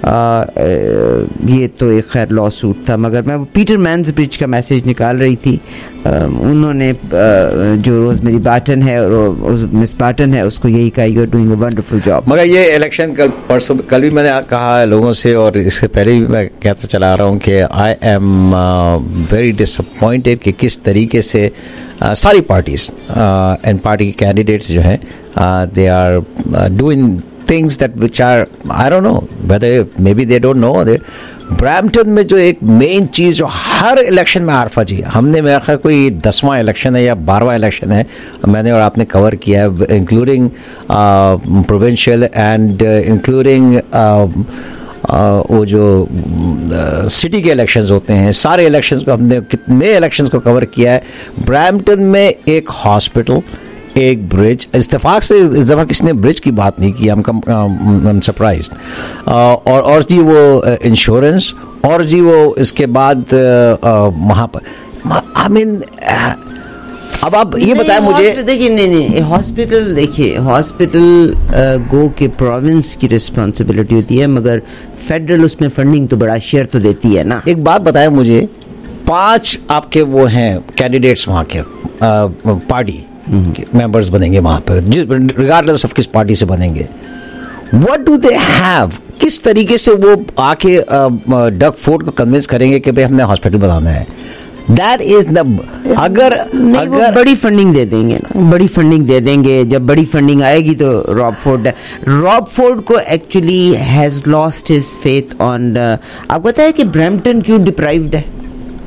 ये तो एक खैर लॉ सूट था. मगर मैं वो पीटर मैन्सब्रिज का मैसेज निकाल रही थी. उन्होंने जो रोजमेरी बार्टन है और मिस बार्टन है उसको यही कहा, you are doing a wonderful job. मगर ये इलेक्शन कल भी मैंने कहा है लोगों से और इससे पहले भी मैं कहता चला आ रहा हूँ कि आई एम वेरी डिसअपॉइंटेड कि किस तरीके से सारी पार्टीज एंड पार्टी के कैंडिडेट्स जो हैं they are doing things that which are I don't know whether maybe they don't know. Brampton में जो एक मेन चीज़ जो हर इलेक्शन में आरफा जी हमने मेरा ख्याल कोई 10वां इलेक्शन है या 12वां इलेक्शन है मैंने और आपने कवर किया है इंक्लूडिंग प्रोविंशियल एंड इंक्लूडिंग वो जो सिटी के इलेक्शंस होते हैं सारे इलेक्शंस को हमने कितने इलेक्शंस को कवर किया है. ब्रैम्पटन में एक हॉस्पिटल एक ब्रिज इत्तेफाक से इस दफ़ा किसी ने ब्रिज की बात नहीं की. I'm surprised. और जी वो इंश्योरेंस और जी वो इसके बाद वहाँ पर आई मीन अब आप ये बताएं मुझे. देखिए नहीं हॉस्पिटल गो के प्रोविंस की रिस्पॉन्सिबिलिटी होती है मगर फेडरल उसमें फंडिंग तो बड़ा शेयर तो देती है ना. एक बात बताएं मुझे 5 आपके वो हैं कैंडिडेट्स वहाँ के पार्टी मेंबर्स बनेंगे वहां पर रिगार्डलेस ऑफ किस पार्टी से बनेंगे. व्हाट डू दे हैव किस तरीके से वो आके डग फोर्ड को कन्विंस करेंगे कि भाई हमने हॉस्पिटल बनाना है. दैट इज द अगर बड़ी फंडिंग दे देंगे जब बड़ी फंडिंग आएगी तो रॉब फोर्ड को actually has lost his faith on. आपको पता है कि ब्रैम्पटन क्यों डिप्राइव्ड है.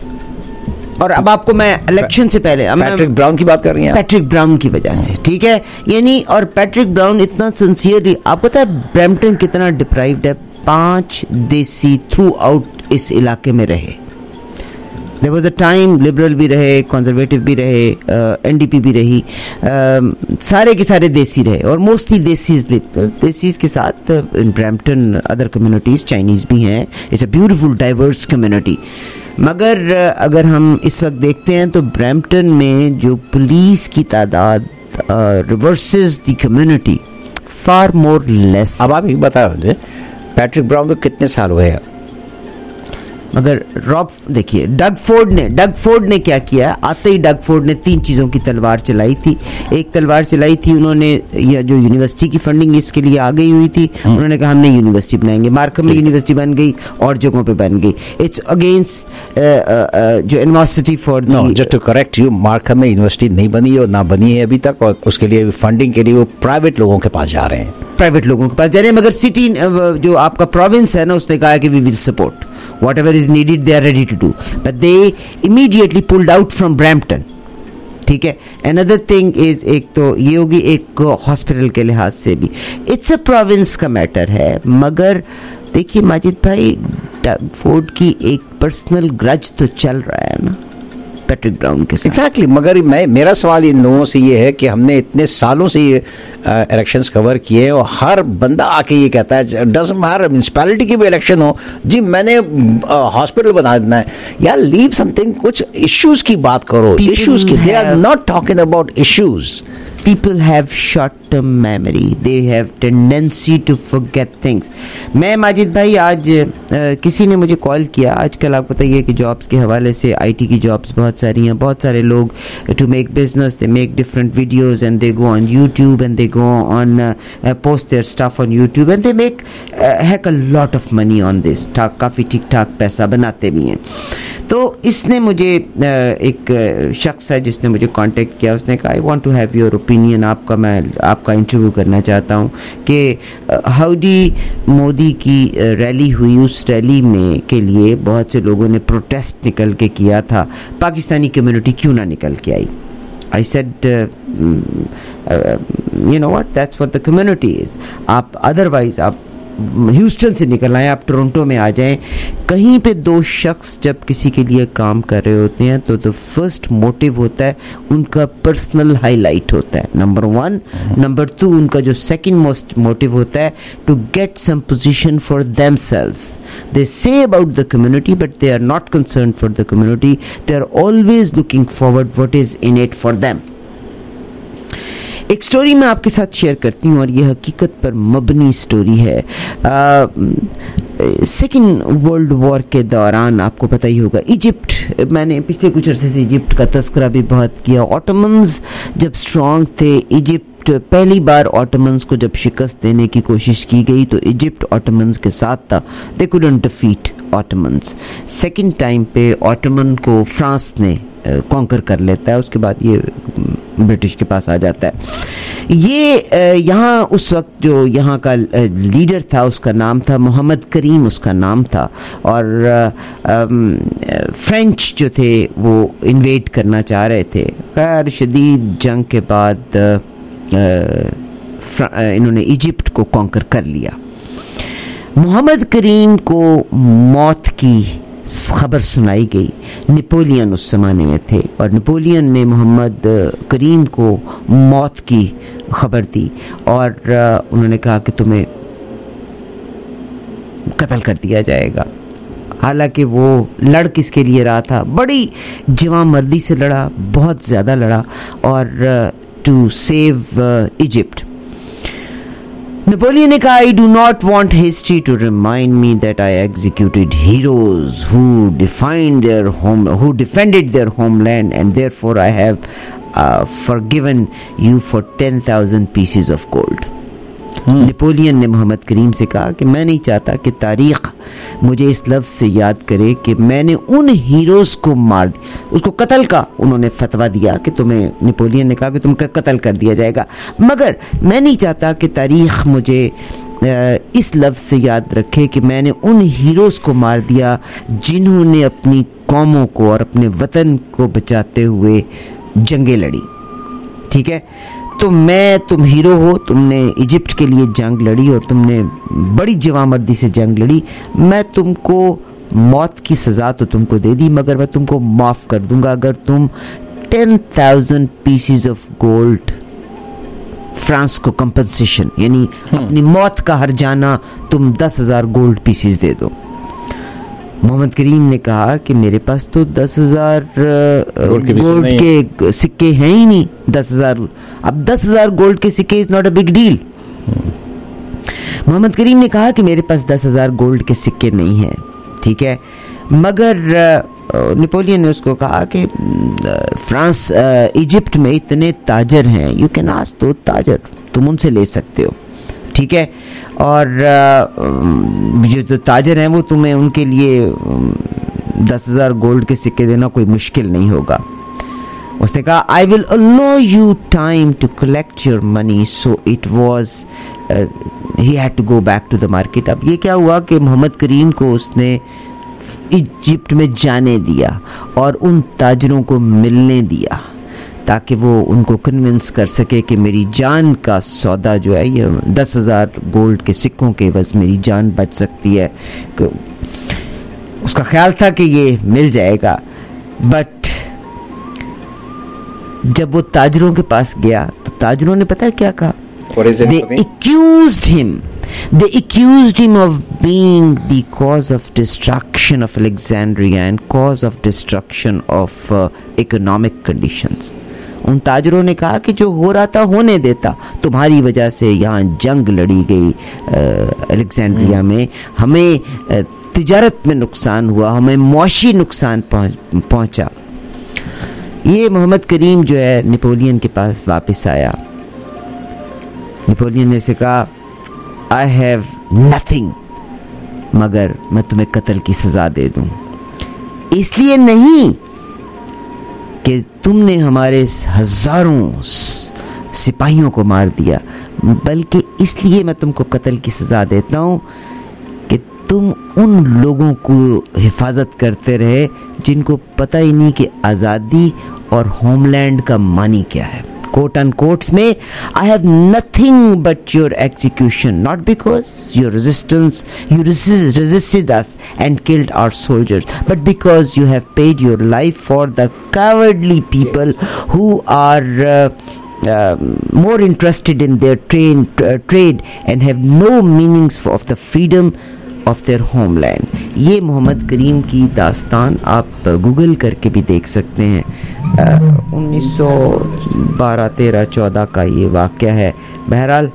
और अब आपको मैं इलेक्शन से पहले पैट्रिक ब्राउन की बात कर रही हैं. पैट्रिक ब्राउन की वजह से ठीक है यानी और पैट्रिक ब्राउन इतना सिंसियरली आपको पता है ब्रैम्पटन कितना डिप्राइव्ड है. 5 देसी थ्रू आउट इस इलाके में रहे There was a time liberal भी रहे, कंजर्वेटिव भी रहे, एनडीपी भी रही, सारे के सारे देसी रहे और मोस्टली देसीज के साथ in Brampton other communities Chinese भी हैं. It's a beautiful diverse community. मगर अगर हम इस वक्त देखते हैं तो ब्रैम्पटन में जो पुलिस की तादाद reverses the community far more less. अब आप एक बताओ मुझे, पैट्रिक ब्राउन को कितने साल हुए हैं? मगर रॉब देखिए, डग फोर्ड ने क्या किया, आते ही डग फोर्ड ने 3 चीज़ों की तलवार चलाई थी. एक तलवार चलाई थी उन्होंने, या जो यूनिवर्सिटी की फंडिंग इसके लिए आ गई हुई थी, उन्होंने कहा हमने यूनिवर्सिटी बनाएंगे. मार्कम में यूनिवर्सिटी बन गई और जगहों पे बन गई. इट्स अगेंस्ट जो university for just to correct you, Markham में यूनिवर्सिटी नहीं बनी है और ना बनी है अभी तक, और उसके लिए फंडिंग के लिए वो प्राइवेट लोगों के पास जा रहे हैं. मगर सिटी जो आपका प्रोविंस है ना, उसने कहा कि we will support whatever is needed, they are ready to do, but they immediately pulled out from Brampton. ठीक है. Another thing is, एक तो ये होगी, एक हॉस्पिटल के लिहाज से भी इट्स अ प्रोविंस का मैटर है. मगर देखिए माजिद भाई, डग फोर्ड की एक पर्सनल ग्रज तो चल रहा है ना पैट्रिक ब्राउन के साथ. एग्जैक्टली. मगर मेरा सवाल इन लोगों से ये है कि हमने इतने सालों से ये इलेक्शंस कवर किए और हर बंदा आके ये कहता है, डजंट मैटर म्युनिसिपैलिटी की भी इलेक्शन हो जी, मैंने हॉस्पिटल बना देना है. यार लीव समथिंग, कुछ इश्यूज की बात करो. इश्यूज की, they are not talking about issues. People have short-term memory. They have tendency to forget things. मैं माजिद भाई, आज किसी ने मुझे कॉल किया. आजकल आपको पता ही है कि जॉब्स के हवाले से आईटी की जॉब्स बहुत सारी हैं. बहुत सारे लोग to make business, they make different videos and they go on YouTube and they go on post their stuff on YouTube and they make heck a lot of money on this. काफ़ी ठीक ठाक पैसा बनाते भी हैं. तो इसने मुझे, एक शख्स है जिसने मुझे कांटेक्ट किया, उसने कहा I want to have your opinion, मैं आपका इंटरव्यू करना चाहता हूँ कि हाउडी मोदी की रैली हुई, उस रैली में के लिए बहुत से लोगों ने प्रोटेस्ट निकल के किया था, पाकिस्तानी कम्युनिटी क्यों ना निकल के आई. I said, you know what, that's what the community is. आप otherwise आप ह्यूस्टन से निकल आए, आप टोरंटो में आ जाएं, कहीं पे 2 शख्स जब किसी के लिए काम कर रहे होते हैं तो द फर्स्ट मोटिव होता है उनका पर्सनल हाईलाइट होता है, नंबर 1. नंबर 2, उनका जो सेकंड मोस्ट मोटिव होता है to get some position for themselves. They say about the community but they are not concerned for the community. They are always looking forward what is in it for them. एक स्टोरी मैं आपके साथ शेयर करती हूँ और ये हकीकत पर मबनी स्टोरी है. सेकेंड वर्ल्ड वॉर के दौरान आपको पता ही होगा, इजिप्ट, मैंने पिछले कुछ अरसे से इजिप्ट का तस्करा भी बहुत किया. ऑटोमन्स जब स्ट्रॉन्ग थे, इजिप्ट पहली बार ऑटोमन्स को जब शिकस्त देने की कोशिश की गई तो इजिप्ट ऑटोमन्स के साथ था. They couldn't defeat Ottomans. Second time पे ऑटोमन को फ्रांस ने कॉन्कर कर लेता है, उसके बाद ये ब्रिटिश के पास आ जाता है. ये यहाँ उस वक्त जो यहाँ का लीडर था उसका नाम था मोहम्मद करीम, उसका नाम था. और फ्रेंच जो थे वो इन्वेड करना चाह रहे थे. खैर शदीद जंग के बाद इन्होंने इजिप्ट को कॉन्कर कर लिया. मोहम्मद करीम को मौत की खबर सुनाई गई. नेपोलियन उस ज़माने में थे और नेपोलियन ने मोहम्मद करीम को मौत की खबर दी और उन्होंने कहा कि तुम्हें कत्ल कर दिया जाएगा. हालांकि वो लड़ किसके लिए रहा था, बड़ी जवामर्दी से लड़ा, बहुत ज़्यादा लड़ा, और टू सेव इजिप्ट. Napoleon ने कहा, I do not want history to remind me that I executed heroes who defended their homeland, and therefore I have forgiven you for 10,000 pieces of gold. Napoleon ने मोहम्मद करीम से कहा कि मैं नहीं चाहता कि तारीख मुझे इस लफ्ज़ से याद करे कि मैंने उन हीरोज़ को मार दिया. उसको कत्ल का उन्होंने फतवा दिया कि तुम्हें, नेपोलियन ने कहा कि तुमका कत्ल कर दिया जाएगा, मगर मैं नहीं चाहता कि तारीख मुझे इस लफ्ज़ से याद रखे कि मैंने उन हीरोज़ को मार दिया जिन्होंने अपनी कौमों को और अपने वतन को बचाते हुए जंगें लड़ी. ठीक है, तो तुम हीरो हो, तुमने इजिप्ट के लिए जंग लड़ी और तुमने बड़ी जवामर्दी से जंग लड़ी, मैं तुमको मौत की सजा तो तुमको दे दी, मगर मैं तुमको माफ कर दूंगा अगर तुम 10,000 पीसेस ऑफ गोल्ड फ्रांस को कंपनसेशन, यानी अपनी मौत का हर्जाना तुम 10,000 गोल्ड पीसेस दे दो। मोहम्मद करीम ने कहा कि मेरे पास तो 10,000 गोल्ड के सिक्के हैं ही नहीं। 10,000, अब 10,000 गोल्ड के सिक्के is not a big deal. Mohammad Karim ने कहा कि मेरे पास 10,000 गोल्ड के सिक्के नहीं हैं, ठीक है, मगर नेपोलियन ने उसको कहा कि फ्रांस इजिप्ट में इतने ताजर हैं, यू कैन आस्क दो ताजर, तुम उनसे ले सकते हो, ठीक है, और जो तो ताजर हैं वो तुम्हें उनके लिए 10,000 गोल्ड के सिक्के देना कोई मुश्किल नहीं होगा। उसने कहा I will allow you time to collect your money, so it was he had to go back to the market. अब ये क्या हुआ कि मोहम्मद करीम को उसने इजिप्ट में जाने दिया और उन ताजरों को मिलने दिया ताकि वो उनको कन्विंस कर सके कि मेरी जान का सौदा जो है ये 10,000 गोल्ड के सिक्कों के एवज मेरी जान बच सकती है। उसका ख्याल था कि ये मिल जाएगा, बट जब वो ताजरों के पास गया तो ताजरों ने पता क्या कहा? They accused him. They accused him of being the cause of destruction of Alexandria and cause of destruction of economic conditions. उन ताजरों ने कहा कि जो हो रहा था होने देता, तुम्हारी वजह से यहाँ जंग लड़ी गई अलेक्जेंड्रिया में, हमें तिजारत में नुकसान हुआ, हमें मौशी नुकसान पहुँचा। ये मोहम्मद करीम जो है नेपोलियन के पास वापस आया। नेपोलियन ने से कहा आई हैव नथिंग, मगर मैं तुम्हें कत्ल की सजा दे दूं, इसलिए नहीं कि तुमने हमारे हजारों सिपाहियों को मार दिया, बल्कि इसलिए मैं तुमको कत्ल की सजा देता हूं कि तुम उन लोगों को हिफाजत करते रहे जिनको पता ही नहीं कि आज़ादी और होमलैंड का मानी क्या है। कोट एंड कोट्स में I have nothing but your execution, not because your resistance, you resisted us and killed our soldiers, but because you have paid your life for the cowardly people who are more interested in their trade and have no meanings of the freedom of their homeland। ये मोहम्मद करीम की दास्तान आप गूगल करके भी देख सकते हैं। 1912, 13, 14 का ये वाक़या है। बहरहाल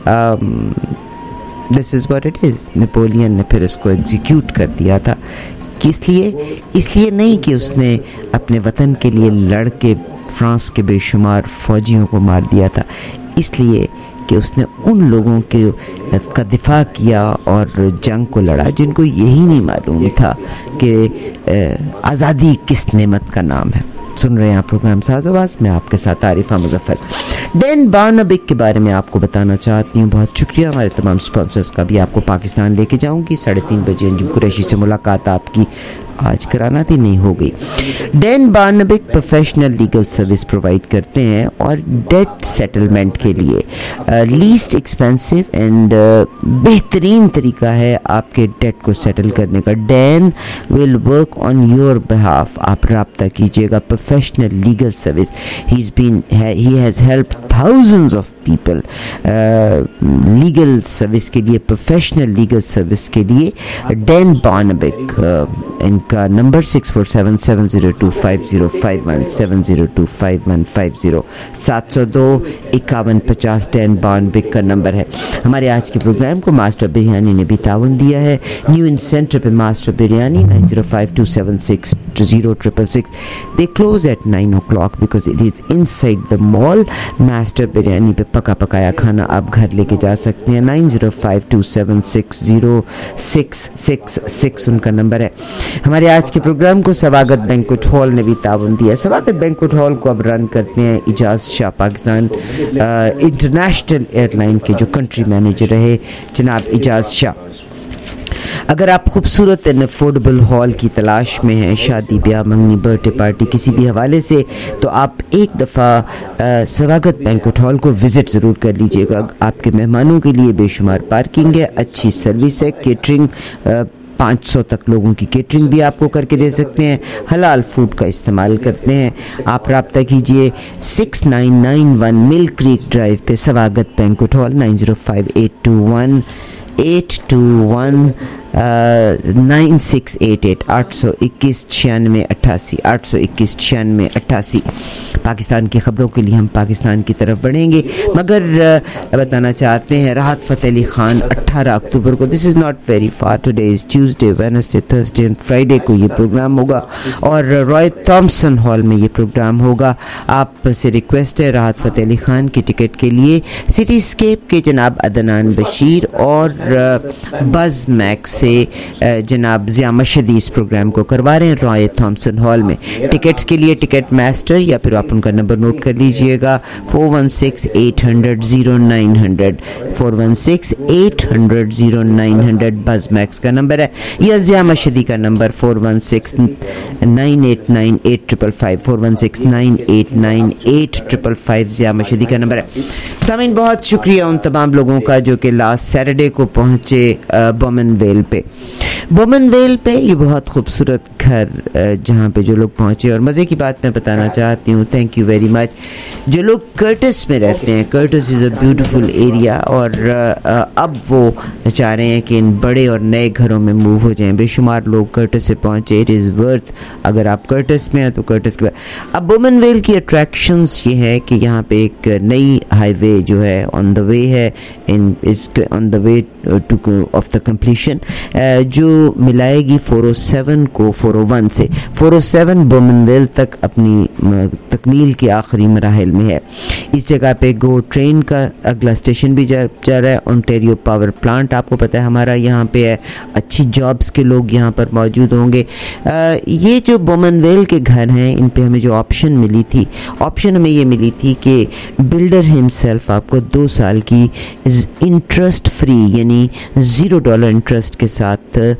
this is what it is. Napoleon ने फिर इसको एग्जीक्यूट कर दिया था। किस लिए? इसलिए नहीं कि उसने अपने वतन के लिए लड़ के फ्रांस के बेशुमार फौजियों को मार दिया था, इसलिए कि उसने उन लोगों के का दिफा किया और जंग को लड़ा जिनको यही नहीं मालूम था कि आज़ादी किस नेमत का नाम है। सुन रहे हैं आप प्रोग्राम साज़ आवाज़ में, आपके साथ आरिफा मुजफ्फर। डैन बार्नाबिक के बारे में आपको बताना चाहती हूँ। बहुत शुक्रिया हमारे तमाम स्पॉन्सर्स का भी। आपको पाकिस्तान लेके जाऊँगी। 3:30 बजे अंजुम कुरैशी से मुलाकात आपकी आज कराना थी, नहीं हो गई। Dan Barnabic professional legal service provide करते हैं और डेट सेटलमेंट के लिए लीस्ट एक्सपेंसिव एंड बेहतरीन तरीका है आपके डेट को सेटल करने का। Dan will work on your behalf. आप रब्ता कीजिएगा। Professional legal service, he has help thousands of people legal service के लिए, प्रोफेशनल लीगल सर्विस के लिए। डैन बार्नाबिक, इनका नंबर 6477025051 7025150 702-5150 डैन बार्नाबिक का नंबर है। हमारे आज के प्रोग्राम को मास्टर बिरयानी ने भी ताउन दिया है। न्यू इन सेंटर पे Master Biryani 9052760666। They close at 9 o'clock because it is inside the mall. Master Biryani पे पका पकाया खाना आप घर लेके जा सकते हैं। 9052760666 उनका नंबर है। हमारे आज के प्रोग्राम को सवागत बैंक्वेट हॉल ने भी ताउन दिया। सवागत बैंक्वेट हॉल को अब रन करते हैं इजाज शाह, पाकिस्तान इंटरनेशनल एयरलाइन के जो कंट्री मैनेजर रहे जनाब इजाज शाह। अगर आप खूबसूरत एंड अफोर्डेबल हॉल की तलाश में हैं, शादी ब्याह मंगनी बर्थडे पार्टी किसी भी हवाले से, तो आप एक दफ़ा सवागत बैंक्वेट हॉल को विज़िट ज़रूर कर लीजिएगा। आपके मेहमानों के लिए बेशुमार पार्किंग है, अच्छी सर्विस है, केटरिंग 500 तक लोगों की केटरिंग भी आपको करके दे सकते हैं। हलाल फूड का इस्तेमाल करते हैं। आप रब्ता कीजिए 6991 मिल क्रीक ड्राइव पे, सवागत बैंक्वेट हॉल, 905821 9688 821 9688 821 पाकिस्तान की खबरों के लिए हम पाकिस्तान की तरफ बढ़ेंगे, मगर बताना चाहते हैं राहत फ़तेह अली खान 18 अक्टूबर को, this is not very far, today is Tuesday, Wednesday, Thursday and Friday को ये प्रोग्राम होगा और रॉय थॉम्सन हॉल में ये प्रोग्राम होगा। आपसे रिक्वेस्ट है राहत फ़तेह अली खान की टिकट के लिए सिटी स्केप के जनाब अदनान बशीर और बज़ मैक्स से जनाब ज़िया मशदी इस प्रोग्राम को करवा रहे हैं रॉय थॉम्सन हॉल में। टिकट्स के लिए टिकट मास्टर या फिर आप उनका नंबर नोट कर लीजिएगा 4168000900 4168000900 बज़ मैक्स का नंबर है, या ज़िया मशदी का नंबर 4169898555 4169898555 ज़िया मशदी का नंबर है। सामीन, बहुत शुक्रिया उन तमाम लोगों का जो कि लास्ट सैटरडे को पहुंचे बोमनवेल पे। बोमनवेल पे ये बहुत खूबसूरत घर जहाँ पे जो लोग पहुँचे, और मज़े की बात मैं बताना चाहती हूँ, थैंक यू वेरी मच, जो लोग कर्टिस में रहते हैं, Courtice is a beautiful area, और अब वो चाह रहे हैं कि इन बड़े और नए घरों में मूव हो जाएं। बेशुमार लोग कर्टिस से पहुँचे, इट इज़ वर्थ, अगर आप कर्टिस में हैं तो कर्टिस के बाद। अब बोमनवेल की अट्रैक्शंस ये है कि यहाँ पे एक नई हाईवे जो है ऑन द वे है, in is on the way to of the completion, जो मिलाएगी 407 को 401 से। 407 बोमनवेल तक अपनी तकमील के आखिरी मराहिल में है। इस जगह पे गो ट्रेन का अगला स्टेशन भी जा रहा है। ओंटारियो पावर प्लांट आपको पता है हमारा यहाँ पे है, अच्छी जॉब्स के लोग यहाँ पर मौजूद होंगे। ये जो बोमनवेल के घर हैं, इन पे हमें जो ऑप्शन मिली थी, ऑप्शन हमें ये मिली थी कि बिल्डर हिमसेल्फ आपको 2 साल की इंटरेस्ट फ्री यानी $0 इंटरेस्ट के साथ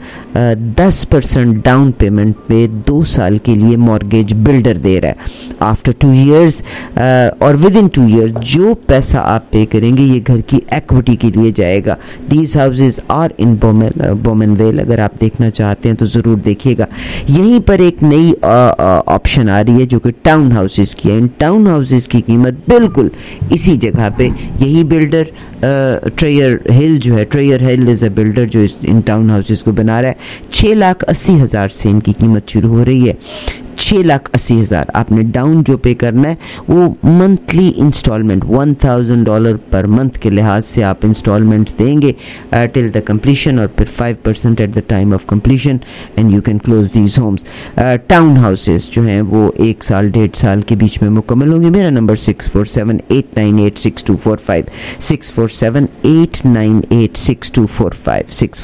10% डाउन पेमेंट पे 2 साल के लिए मॉर्गेज बिल्डर दे रहा है। आफ्टर 2 years और विद इन 2 years जो पैसा आप पे करेंगे ये घर की इक्विटी के लिए जाएगा। These houses are in Bowmanville, अगर आप देखना चाहते हैं तो ज़रूर देखिएगा। यहीं पर एक नई ऑप्शन आ रही है जो कि टाउन हाउसेज की है। इन टाउन हाउसेज की कीमत बिल्कुल इसी जगह पे, यही बिल्डर ट्रेयर हिल जो है, ट्रेयर हिल इज़ अ बिल्डर जो इन टाउन हाउसेज को बना रहा है। 6,80,000 से इनकी कीमत शुरू हो रही है। 6,80,000 आपने डाउन जो पे करना है वो मंथली इंस्टॉलमेंट $1,000 पर मंथ के लिहाज से आप इंस्टॉलमेंट्स देंगे टिल द कंप्लीशन, और फिर 5% at the time of completion and you can close these homes. Townhouses जो हैं वो 1 साल 1.5 साल के बीच में मुकम्मल होंगे। मेरा नंबर 647-898-6245 647-898-6245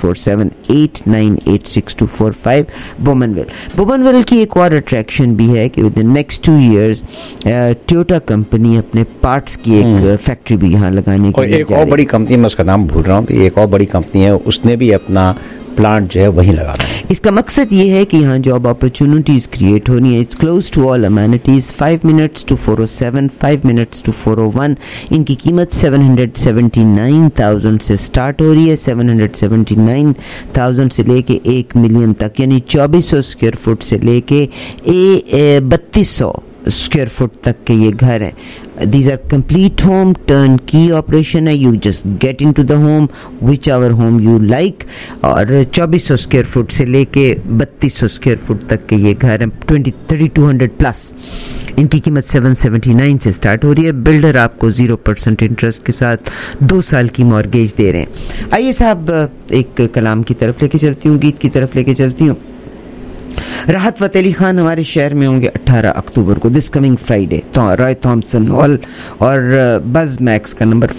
647-898-6245 बोमनवेल की एक और अट्रैक्शन भी है कि with the next 2 years Toyota company अपने पार्ट्स की एक फैक्ट्री भी यहाँ लगाने के लिए एक और बड़ी कंपनी, मैं उसका नाम भूल रहा हूँ, एक और बड़ी कंपनी है, उसने भी अपना प्लांट जो है वहीं लगा रहा है। इसका मकसद ये है कि यहाँ जॉब अपॉर्चुनिटीज़ क्रिएट होनी है। It's close to all amenities, 5 minutes to 407, 5 minutes to 401। इनकी कीमत 779,000 से स्टार्ट हो रही है, 779,000 से लेके 1 million तक, यानी 2400 स्क्वायर फुट से लेके 3200 स्क्वायर फुट तक के ये घर हैं। These are complete home, turnkey operation है। You just get into the home, whichever home you like। और 2400 स्क्वायर फुट से लेके 3200 स्क्वायर फुट तक के ये घर हैं, 3200 प्लस। इनकी कीमत 779 से स्टार्ट हो रही है। बिल्डर आपको 0% इंटरेस्ट के साथ 2 साल की मॉर्गेज दे रहे हैं। आइए साहब एक कलाम की तरफ लेके चलती हूँ, गीत की तरफ लेके चलती हूँ। राहत फ़तेह अली खान हमारे शहर में होंगे 18 अक्टूबर को, दिस कमिंग फ्राइडे, तो रॉय थॉम्सन हॉल, और बज़ मैक्स का नंबर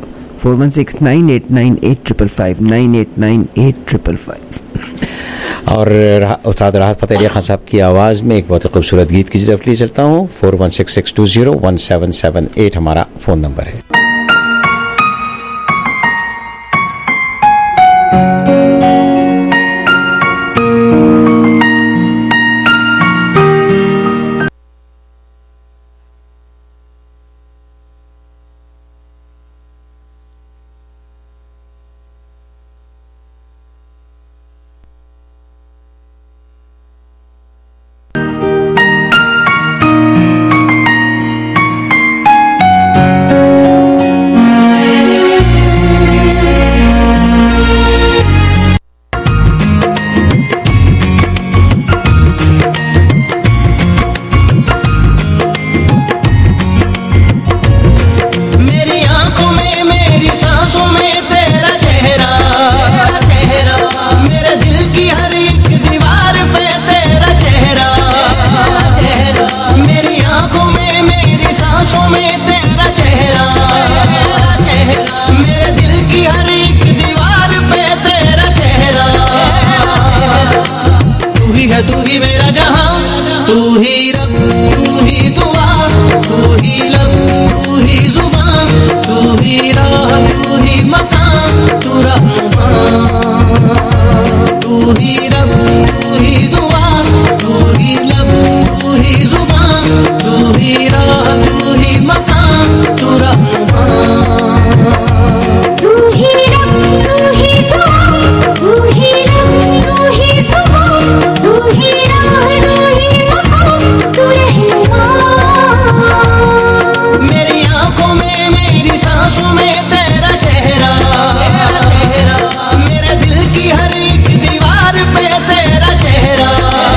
4169898555 989855। और उस्ताद राहत फ़तेह अली खान साहब की आवाज़ में एक बहुत खूबसूरत गीत की तरफ लिए चलता हूँ। 4166201778 हमारा फ़ोन नंबर है। है तू ही मेरा जहां, तू ही रब, तू ही दुआ, तू ही लब, तू ही जुबान, तू ही राह, तू ही मकान, तू रहनुमा। तू ही रब, तू ही दुआ, तू ही लब, तू ही जुबान, तू ही राह, तू ही मकान, तू रहनुमा। तू ही रब, तू ही दुआ, तू ही लब, तू ही जुबान, तू ही राह, तू ही मकान, तू रहनुमा। मेरी आंखों में, मेरी सांसों में तेरा चेहरा, मेरे दिल की हर एक दीवार पे तेरा चेहरा।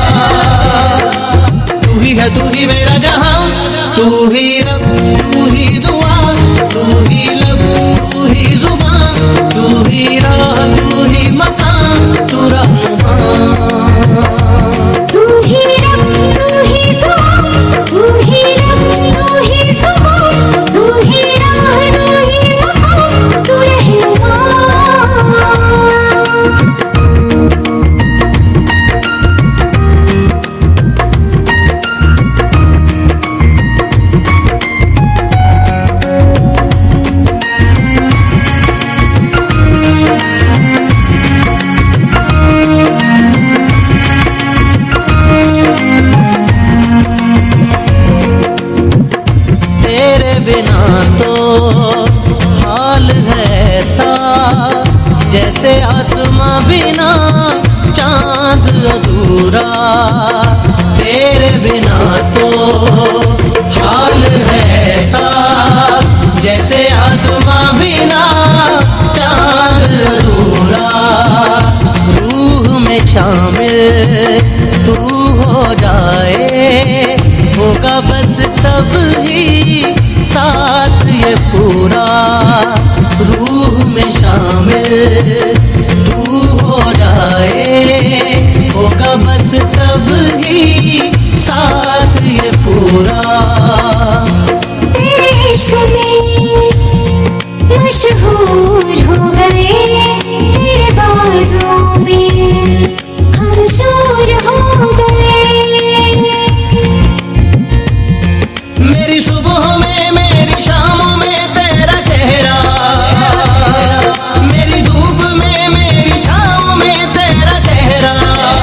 तू ही है, तू ही मेरा जहां, तू ही रब, तू ही दुआ, तू ही लब, तू ही जुबान, तू ही राह, तू ही मकान, तू रहनुमा। तू ही रब, तू ही दुआ, तू ही लब, तू ही जुबान, तू ही राह, तू ही मकान, तू रहनुमा। तेरे बिना तो हाल है ऐसा, जैसे आसमां बिना चांद अधूरा। तेरे बिना तो हाल है ऐसा, जैसे आसमां बिना चांद अधूरा। रूह में शामिल तू हो जाए, होगा बस तब ही साथ ये पूरा। रूह में शामिल तू हो जाए, होगा बस तब ही साथ ये पूरा। तेरे इश्क में मशहूर हो गए, तेरे बाजों में हम चोर हो गए। मेरी सुबह में, मेरी शामों में तेरा चेहरा, मेरी धूप में, मेरी छाँव में तेरा चेहरा।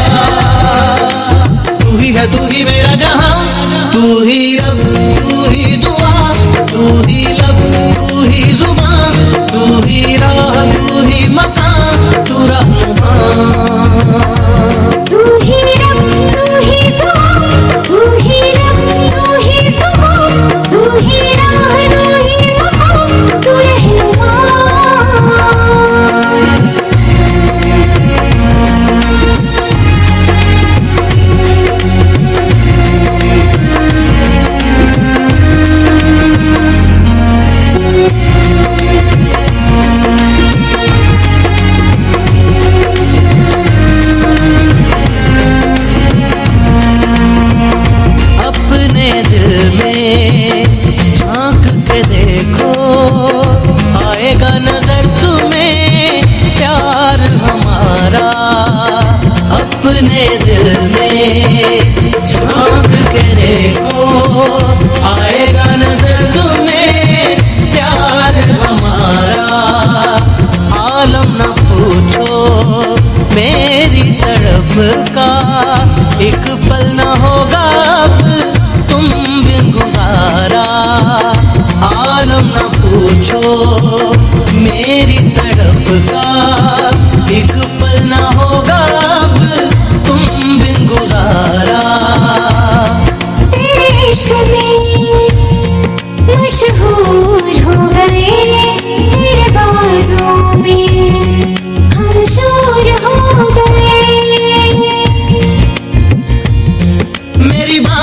तू ही है, तू ही मेरा जहां, तू ही रब, तू ही दुआ, तू ही लब, तू ही जुबान, तू ही राह, तू ही मकान, तू रहनुमा। तू ही रब, तू ही दुआ, तू ही लब, तू ही जुबान, तू ही राह, तू ही मकान, तू रहनुमा। अपने दिल में झांक के देखो, आएगा नजर तुम्हें प्यार हमारा। अपने दिल में झांक के देखो, आएगा नजर तुम्हें प्यार हमारा। आलम न पूछो मेरी तड़प का, एक पल न होगा अब तुम बिन गुजारा। आलम न पूछो मेरी तड़प का, एक पल न होगा अब तुम बिन गुजारा। तेरे इश्क में मशहूर हो गए, तेरे बाजों में हम चोर हो गए। मेरी बात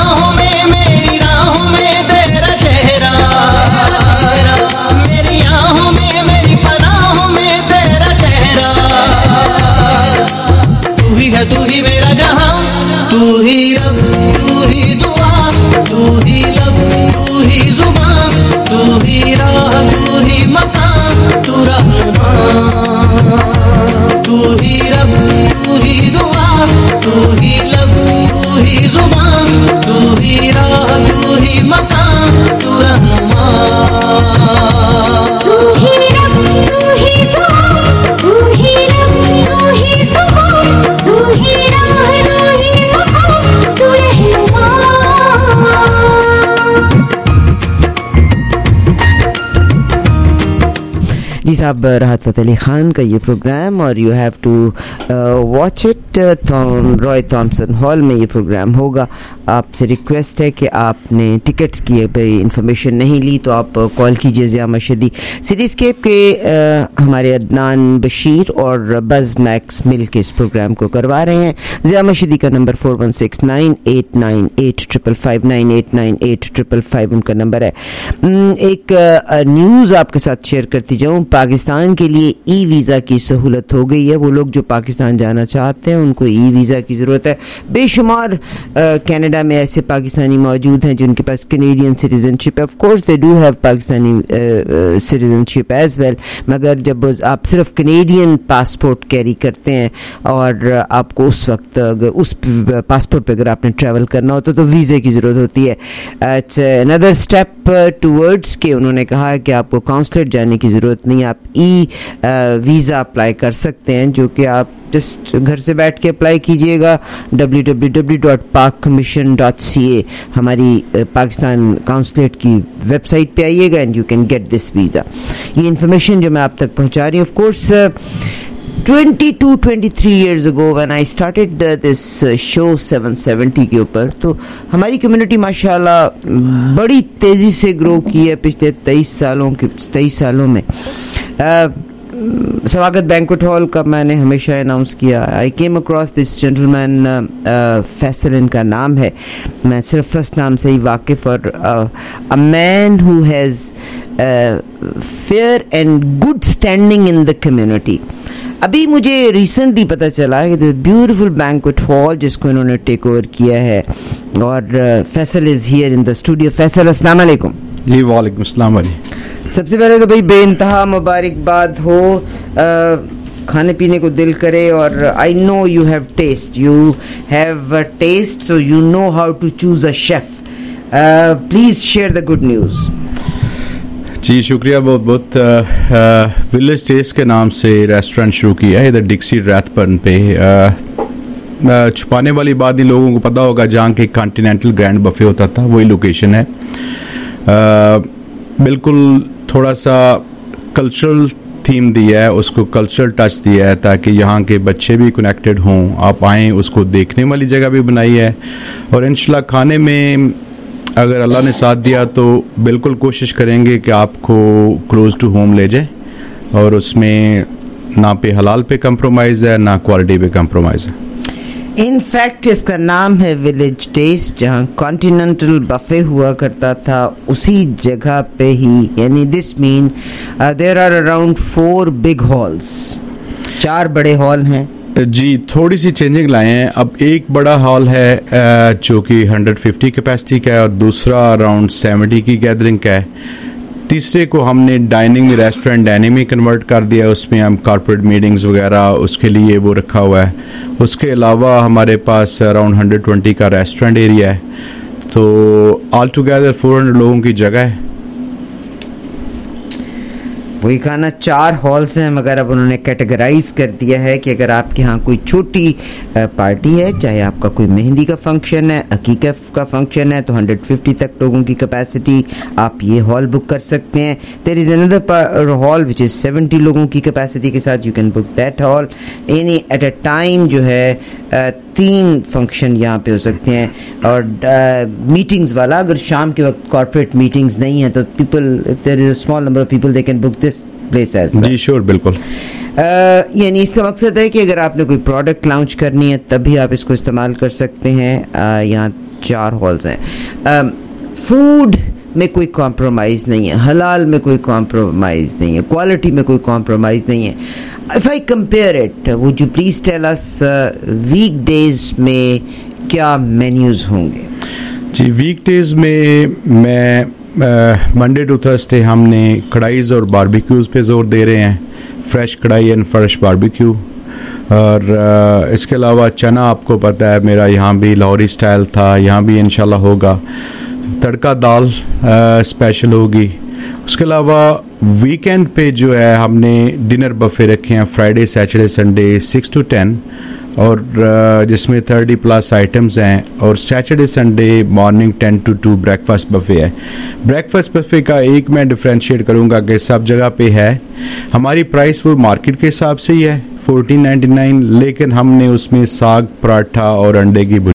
जी साहब, राहत फ़तेह अली ख़ान का ये प्रोग्राम, और you have to watch it. Roy Thomson Hall में ये प्रोग्राम होगा। आपसे रिक्वेस्ट है कि आपने टिकट्स की भाई इन्फॉर्मेशन नहीं ली तो आप कॉल कीजिए ज़िया मशहदी। सिटीस्केप के हमारे अदनान बशीर और बज़ मैक्स मिल के इस प्रोग्राम को करवा रहे हैं। ज़िया मशहदी का नंबर 4169898555 9898555 उनका नंबर है। एक न्यूज़ आपके साथ शेयर करती जाऊँ। पाकिस्तान के लिए ई वीज़ा की सहूलत हो गई है। वो लोग जो पाकिस्तान जाना चाहते हैं उनको ई वीज़ा की ज़रूरत है। बेशुमार कनाडा में ऐसे पाकिस्तानी मौजूद हैं जिनके पास कैनेडियन सिटीजनशिप है। Of course they do have Pakistani citizenship as well, मगर जब आप सिर्फ कैनेडियन पासपोर्ट कैरी करते हैं और आपको उस वक्त अगर उस पासपोर्ट पे अगर आपने ट्रैवल करना होता तो वीज़े की ज़रूरत होती है। इट्स अनदर स्टेप टूवर्ड्स के उन्होंने कहा है कि आपको काउंसलेट जाने की ज़रूरत नहीं, आप ई वीज़ा अप्लाई कर सकते हैं, जो कि आप जस्ट घर से बैठ के अप्लाई कीजिएगा। www.parkcommission.ca हमारी पाकिस्तान काउंसलेट की वेबसाइट पे आइएगा and you can get this visa. ये इन्फॉर्मेशन जो मैं आप तक पहुंचा रही हूँ, of course 22-23 years ago when I started this show 770 के ऊपर, तो हमारी कम्युनिटी माशाल्लाह बड़ी तेज़ी से ग्रो की है पिछले 23 सालों में। स्वागत बैंक्वेट हॉल का मैंने हमेशा अनाउंस किया। I came across this gentleman, Faisal इनका नाम है, मैं सिर्फ फर्स्ट नाम से ही वाकिफ़, और a man who has fair and good standing in the community. अभी मुझे रिसेंटली पता चला कि द ब्यूटीफुल बैंक्वेट हॉल जिसको इन्होंने टेक ओवर किया है, और Faisal is here in the studio. Faisal, अस्सलाम वालेकुम। जी वालेकुम अस्सलाम। सबसे पहले तो भाई बेइंतहा मुबारकबाद हो, खाने पीने को दिल करे, और I know you have taste, so you know how to choose a chef. Please share the good news. जी शुक्रिया बहुत बहुत। विलेज टेस्ट के नाम से रेस्टोरेंट शुरू किया है इधर डिक्सी रैथबर्न पे। छुपाने वाली बात नहीं, लोगों को पता होगा, जहाँ के कॉन्टिनेंटल ग्रैंड बफे होता था वही लोकेशन है। बिल्कुल थोड़ा सा कल्चरल थीम दिया है, उसको कल्चरल टच दिया है ताकि यहाँ के बच्चे भी कनेक्टेड हों, आप आएँ, उसको देखने वाली जगह भी बनाई है। और इंशाल्लाह खाने में अगर अल्लाह ने साथ दिया तो बिल्कुल कोशिश करेंगे कि आपको क्लोज टू होम ले जाए, और उसमें ना पे हलाल पे कंप्रोमाइज़ है ना क्वालिटी पे कंप्रोमाइज़ है। इनफैक्ट इसका नाम है विलेज टेस्ट, जहाँ कॉन्टिनेंटल बफे हुआ करता था उसी जगह पे ही, यानी this mean there are around 4 big halls, 4 बड़े हॉल हैं। जी थोड़ी सी चेंजिंग लाए हैं। अब एक बड़ा हॉल है जो कि 150 कैपेसिटी का है, और दूसरा अराउंड 70 की गैदरिंग का है। तीसरे को हमने डाइनिंग रेस्टोरेंट डाइनिंग में कन्वर्ट कर दिया, उसमें हम कॉर्पोरेट मीटिंग्स वगैरह उसके लिए वो रखा हुआ है। उसके अलावा हमारे पास अराउंड 120 का रेस्टोरेंट एरिया है, तो ऑल टुगेदर 400 लोगों की जगह है। वही खाना 4 हॉल्स हैं, मगर अब उन्होंने कैटेगराइज कर दिया है कि अगर आपके यहाँ कोई छोटी पार्टी है, चाहे आपका कोई मेहंदी का फंक्शन है, अकीका का फंक्शन है, तो 150 तक लोगों की कैपेसिटी, आप ये हॉल बुक कर सकते हैं। There is another hall which is 70 लोगों की कैपेसिटी के साथ, you can book that hall. यानी एट अ टाइम जो है 3 फंक्शन यहाँ पे हो सकते हैं। और मीटिंग्स वाला, अगर शाम के वक्त कॉर्पोरेट मीटिंग्स नहीं है तो people, if there is a small number of people, they can book this place as well. जी श्योर, बिल्कुल। यानी इसका मकसद है कि अगर आपने कोई प्रोडक्ट लॉन्च करनी है तभी आप इसको इस्तेमाल कर सकते हैं। यहाँ 4 हॉल्स हैं। फूड में कोई कॉम्प्रोमाइज़ नहीं है, हलाल में कोई कॉम्प्रोमाइज़ नहीं है, क्वालिटी में कोई कॉम्प्रोमाइज़ नहीं है। If I compare it, would you please tell us weekdays में क्या मेन्यूज़ होंगे? जी वीकडेज में मैं मंडे टू थर्सडे हमने कढ़ाईज़ और बारबेक्यूज़ पे जोर दे रहे हैं, फ्रेश कढ़ाई एंड फ्रेश बारबेक्यू। और इसके अलावा चना, आपको पता है मेरा यहाँ भी लाहौरी स्टाइल था, यहाँ भी इंशाल्लाह होगा। तड़का दाल स्पेशल होगी। उसके अलावा वीकेंड पे जो है हमने डिनर बफे रखे हैं, फ्राइडे सैटरडे संडे 6 to 10, और जिसमें 30+ आइटम्स हैं, और Saturday Sunday morning 10 to 2 breakfast buffet है। ब्रेकफास्ट बफे का एक मैं डिफ्रेंशिएट करूंगा कि सब जगह पे है, हमारी प्राइस वो मार्केट के हिसाब से ही है 14.99, लेकिन हमने उसमें साग, पराठा और अंडे की